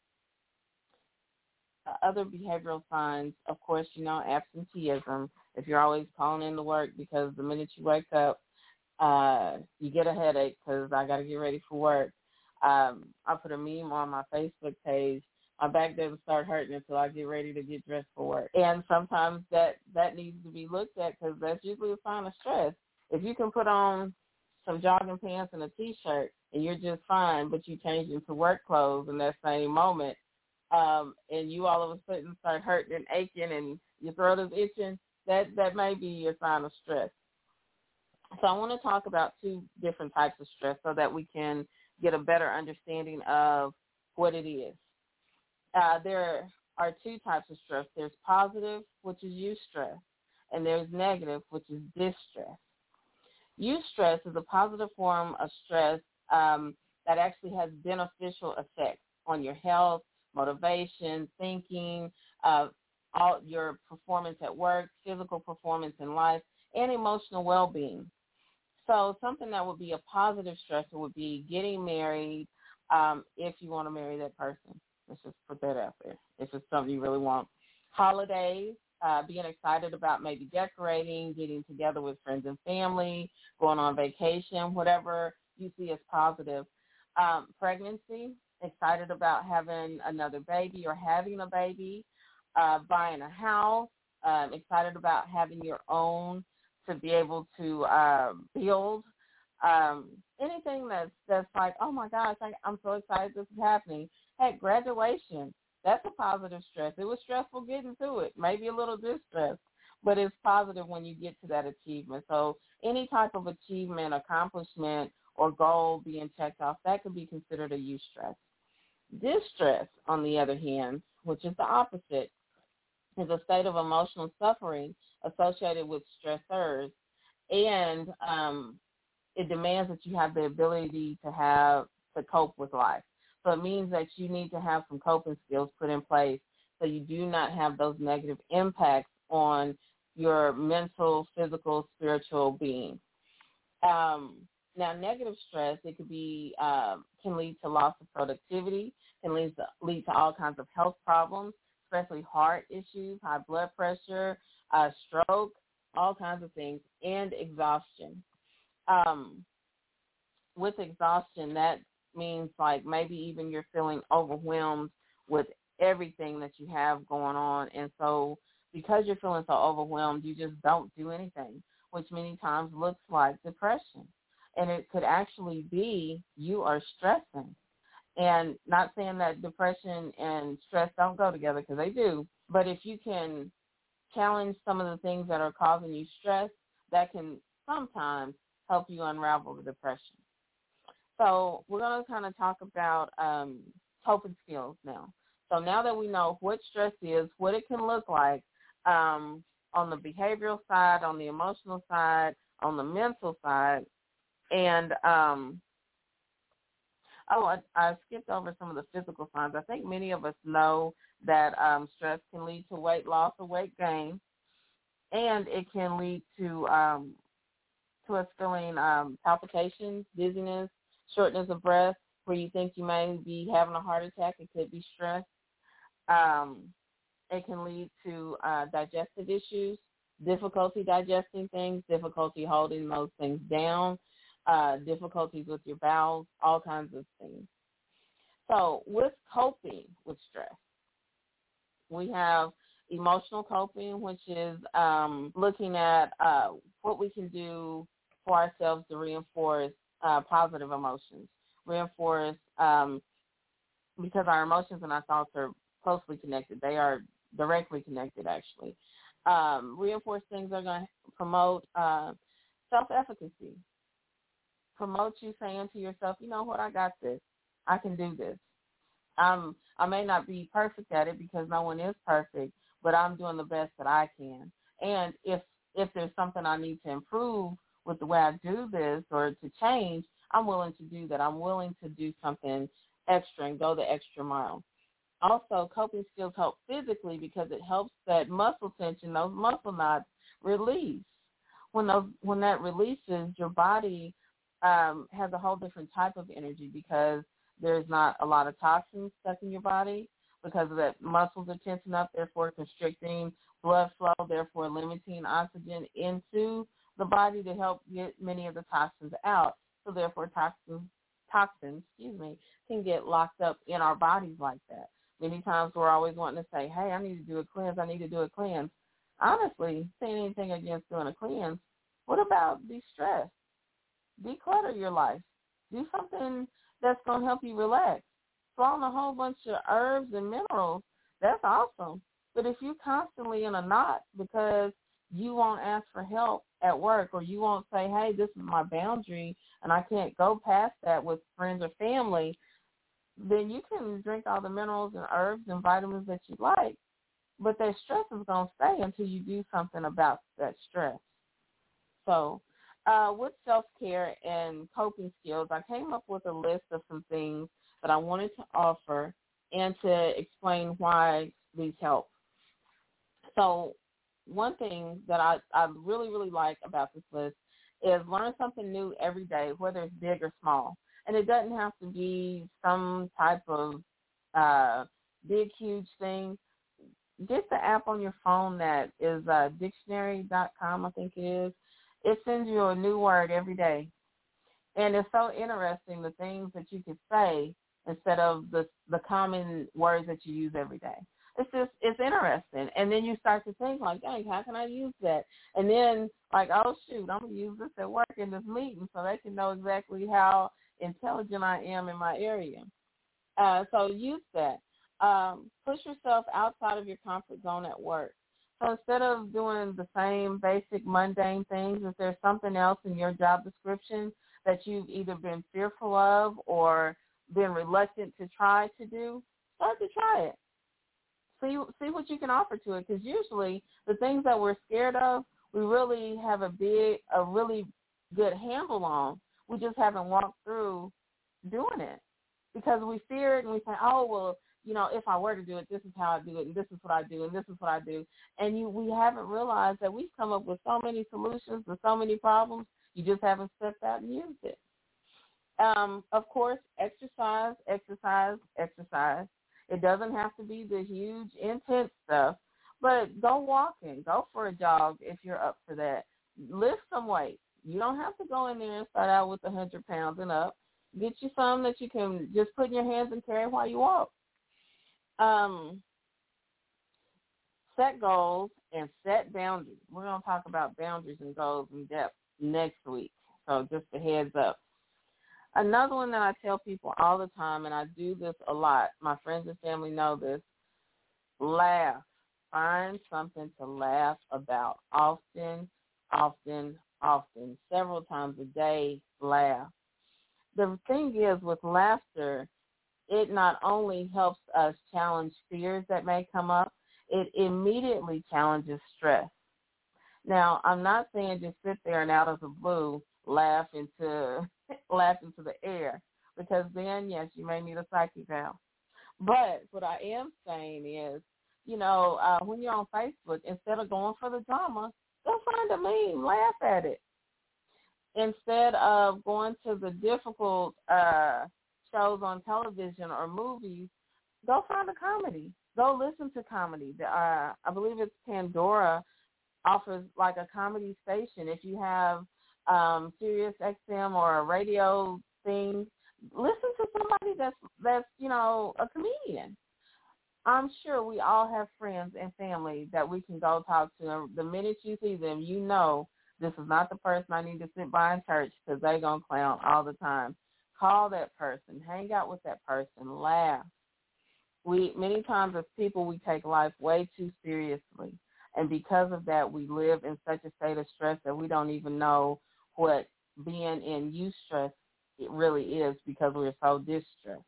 Speaker 14: other behavioral signs, of course, you know, absenteeism. If you're always calling in to work because the minute you wake up, uh, you get a headache because I got to get ready for work. Um, I put a meme on my Facebook page. My back doesn't start hurting until I get ready to get dressed for work. And sometimes that, that needs to be looked at because that's usually a sign of stress. If you can put on some jogging pants and a T-shirt and you're just fine, but you change into work clothes in that same moment, um, and you all of a sudden start hurting and aching and your throat is itching, that, that may be a sign of stress. So I want to talk about two different types of stress so that we can get a better understanding of what it is. Uh, there are two types of stress. There's positive, which is eustress, and there's negative, which is distress. Eustress is a positive form of stress um, that actually has beneficial effects on your health, motivation, thinking, uh, all your performance at work, physical performance in life, and emotional well-being. So something that would be a positive stressor would be getting married um, if you want to marry that person. Let's just put that out there if it's something you really want. Holidays, uh, being excited about maybe decorating, getting together with friends and family, going on vacation, whatever you see as positive. Um, pregnancy, excited about having another baby or having a baby, uh, buying a house, um, excited about having your own to be able to uh, build. Um, anything that's, that's like, oh, my gosh, I, I'm so excited this is happening. Heck, graduation, that's a positive stress. It was stressful getting to it, maybe a little distress, but it's positive when you get to that achievement. So any type of achievement, accomplishment, or goal being checked off, that could be considered a eustress. Distress, on the other hand, which is the opposite, is a state of emotional suffering associated with stressors, and um, it demands that you have the ability to have to cope with life. So it means that you need to have some coping skills put in place so you do not have those negative impacts on your mental, physical, spiritual being. Um, now, negative stress, it could be um, can lead to loss of productivity, can lead to, lead to all kinds of health problems, especially heart issues, high blood pressure, uh, stroke, all kinds of things, and exhaustion. Um, with exhaustion, that means like maybe even you're feeling overwhelmed with everything that you have going on. And so because you're feeling so overwhelmed, you just don't do anything, which many times looks like depression. And it could actually be you are stressing. And not saying that depression and stress don't go together, because they do. But if you can challenge some of the things that are causing you stress, that can sometimes help you unravel the depression. So we're going to kind of talk about um, coping skills now. So now that we know what stress is, what it can look like, um, on the behavioral side, on the emotional side, on the mental side. And, um, oh, I, I skipped over some of the physical signs. I think many of us know that um, stress can lead to weight loss or weight gain, and it can lead to um, to us feeling um, palpitations, dizziness, shortness of breath, where you think you may be having a heart attack. It could be stress. Um, it can lead to uh, digestive issues, difficulty digesting things, difficulty holding those things down, uh, difficulties with your bowels, all kinds of things. So with coping with stress, we have emotional coping, which is um, looking at uh, what we can do for ourselves to reinforce uh, positive emotions, reinforce um, because our emotions and our thoughts are closely connected. They are directly connected, actually. Um, reinforce things that are going to promote uh, self-efficacy, promote you saying to yourself, you know what, I got this. I can do this. Um, I may not be perfect at it because no one is perfect, but I'm doing the best that I can. And if if there's something I need to improve with the way I do this or to change, I'm willing to do that. I'm willing to do something extra and go the extra mile. Also, coping skills help physically because it helps that muscle tension, those muscle knots, release. When those when that releases, your body um, has a whole different type of energy because there's not a lot of toxins stuck in your body because of that muscles are tensing up, therefore constricting blood flow, therefore limiting oxygen into the body to help get many of the toxins out. So therefore toxins, toxins, excuse me, can get locked up in our bodies like that. Many times we're always wanting to say, hey, I need to do a cleanse, I need to do a cleanse. Honestly, saying anything against doing a cleanse, what about de-stress? Declutter your life. Do something that's going to help you relax. Throw in a whole bunch of herbs and minerals, that's awesome. But if you're constantly in a knot because you won't ask for help at work or you won't say, hey, this is my boundary and I can't go past that with friends or family, then you can drink all the minerals and herbs and vitamins that you like, but that stress is going to stay until you do something about that stress. So uh, with self-care and coping skills, I came up with a list of some things that I wanted to offer and to explain why these help. So one thing that I, I really, really like about this list is learn something new every day, whether it's big or small. And it doesn't have to be some type of uh, big, huge thing. Get the app on your phone that is uh, dictionary dot com, I think it is. It sends you a new word every day. And it's so interesting, the things that you could say instead of the the common words that you use every day. It's just, it's interesting. And then you start to think like, dang, how can I use that? And then like, oh, shoot, I'm going to use this at work in this meeting so they can know exactly how intelligent I am in my area. Uh, so use that. Um, push yourself outside of your comfort zone at work. So instead of doing the same basic mundane things, if there's something else in your job description that you've either been fearful of or been reluctant to try to do, start to try it. See, see what you can offer to it, because usually the things that we're scared of, we really have a big, a really good handle on. We just haven't walked through doing it because we fear it and we say, oh, well, you know, if I were to do it, this is how I do it, and this is what I do, and this is what I do. And you, we haven't realized that we've come up with so many solutions to so many problems. You just haven't stepped out and used it. Um, of course, exercise, exercise, exercise. It doesn't have to be the huge, intense stuff, but go walking, go for a jog if you're up for that. Lift some weights. You don't have to go in there and start out with one hundred pounds and up. Get you some that you can just put in your hands and carry while you walk. Um, set goals and set boundaries. We're going to talk about boundaries and goals in depth next week, so just a heads up. Another one that I tell people all the time, and I do this a lot, my friends and family know this, laugh. Find something to laugh about often, often, often, several times a day, laugh. The thing is with laughter, it not only helps us challenge fears that may come up, it immediately challenges stress. Now, I'm not saying just sit there and out of the blue laugh into laugh into the air, because then, yes, you may need a psychic valve. But what I am saying is, you know, uh, when you're on Facebook, instead of going for the drama, go find a meme, laugh at it. Instead of going to the difficult uh, shows on television or movies, go find a comedy. Go listen to comedy. Uh, I believe it's Pandora offers like a comedy station. If you have um, Sirius X M or a radio thing, listen to somebody that's, that's, you know, a comedian. I'm sure we all have friends and family that we can go talk to. And the minute you see them, you know this is not the person I need to sit by in church because they're going to clown all the time. Call that person. Hang out with that person. Laugh. We many times as people, we take life way too seriously. And because of that, we live in such a state of stress that we don't even know what being in eustress it really is, because we're so distressed.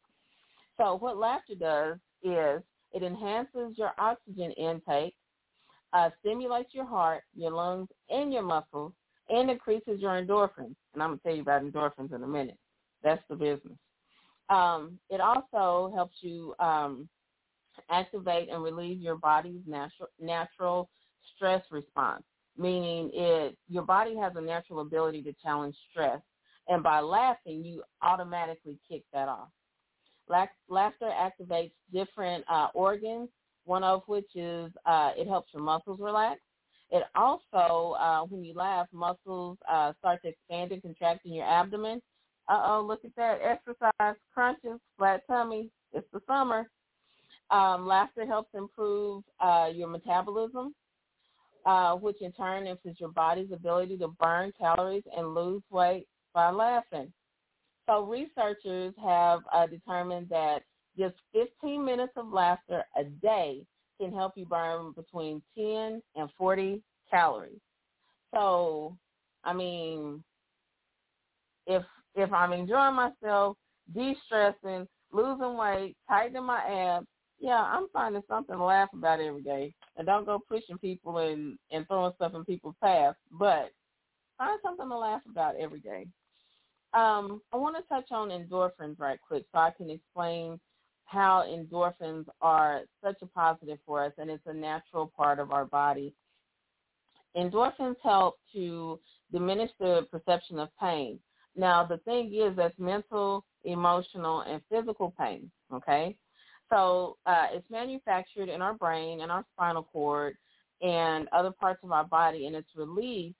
Speaker 14: So what laughter does is it enhances your oxygen intake, uh, stimulates your heart, your lungs, and your muscles, and increases your endorphins. And I'm going to tell you about endorphins in a minute. That's the business. Um, it also helps you um, activate and relieve your body's natural natural stress response, meaning it your body has a natural ability to challenge stress, and by laughing, you automatically kick that off. Laughter activates different uh, organs, one of which is uh, it helps your muscles relax. It also, uh, when you laugh, muscles uh, start to expand and contract in your abdomen. Uh-oh, look at that. Exercise, crunches, flat tummy. It's the summer. Um, laughter helps improve uh, your metabolism, uh, which in turn improves your body's ability to burn calories and lose weight by laughing. So researchers have uh, determined that just fifteen minutes of laughter a day can help you burn between ten and forty calories. So, I mean, if if I'm enjoying myself, de-stressing, losing weight, tightening my abs, yeah, I'm finding something to laugh about every day. And don't go pushing people and, and throwing stuff in people's paths, but find something to laugh about every day. Um, I want to touch on endorphins right quick so I can explain how endorphins are such a positive for us, and it's a natural part of our body. Endorphins help to diminish the perception of pain. Now, the thing is that's mental, emotional, and physical pain, okay? So uh, it's manufactured in our brain and our spinal cord and other parts of our body, and it's released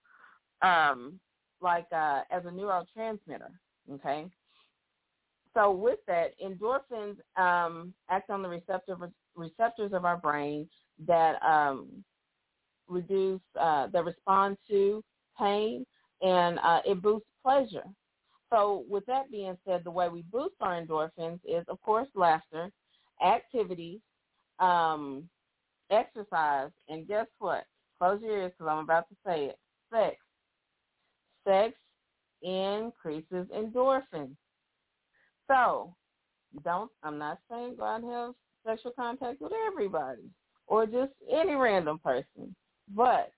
Speaker 14: um, like uh, as a neurotransmitter, okay? So with that, endorphins um, act on the receptor, receptors of our brain that um, reduce, uh, that respond to pain, and uh, it boosts pleasure. So with that being said, the way we boost our endorphins is, of course, laughter, activities, um, exercise, and guess what? Close your ears because I'm about to say it. Sex. Sex increases endorphins. So, don't, I'm not saying go out and have sexual contact with everybody or just any random person. But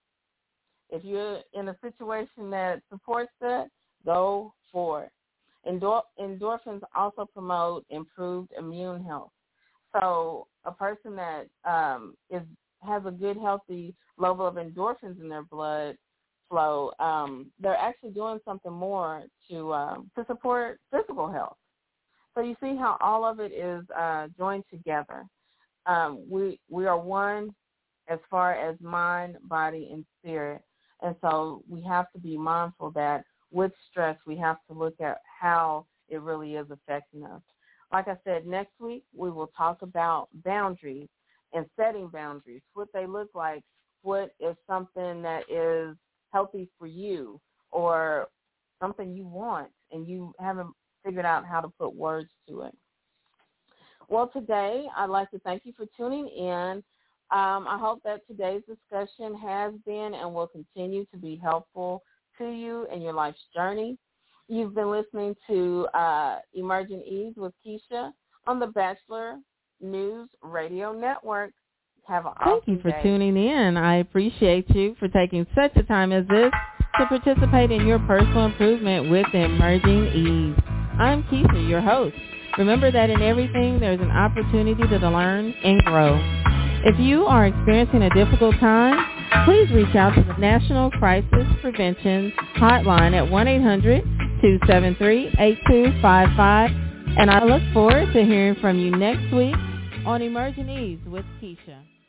Speaker 14: if you're in a situation that supports that, go for it. Endor- endorphins also promote improved immune health. So a person that um, is has a good, healthy level of endorphins in their blood flow, um, they're actually doing something more to um, to support physical health. So you see how all of it is uh, joined together. Um, we we are one as far as mind, body, and spirit. And so we have to be mindful that with stress, we have to look at how it really is affecting us. Like I said, next week we will talk about boundaries and setting boundaries, what they look like, what is something that is healthy for you or something you want and you haven't figured out how to put words to it. Well, today I'd like to thank you for tuning in. Um, I hope that today's discussion has been and will continue to be helpful to you in your life's journey. You've been listening to uh, Emerging Eves with Keisha on the Bachelor News Radio Network. Have an
Speaker 13: Thank
Speaker 14: awesome
Speaker 13: you for
Speaker 14: day.
Speaker 13: tuning in. I appreciate you for taking such a time as this to participate in your personal improvement with Emerging Ease. I'm Keisha, your host. Remember that in everything there's an opportunity to learn and grow. If you are experiencing a difficult time, please reach out to the National Crisis Prevention Hotline at one eight hundred two seven three eight two five five. And I look forward to hearing from you next week on Emerging Ease with Keisha.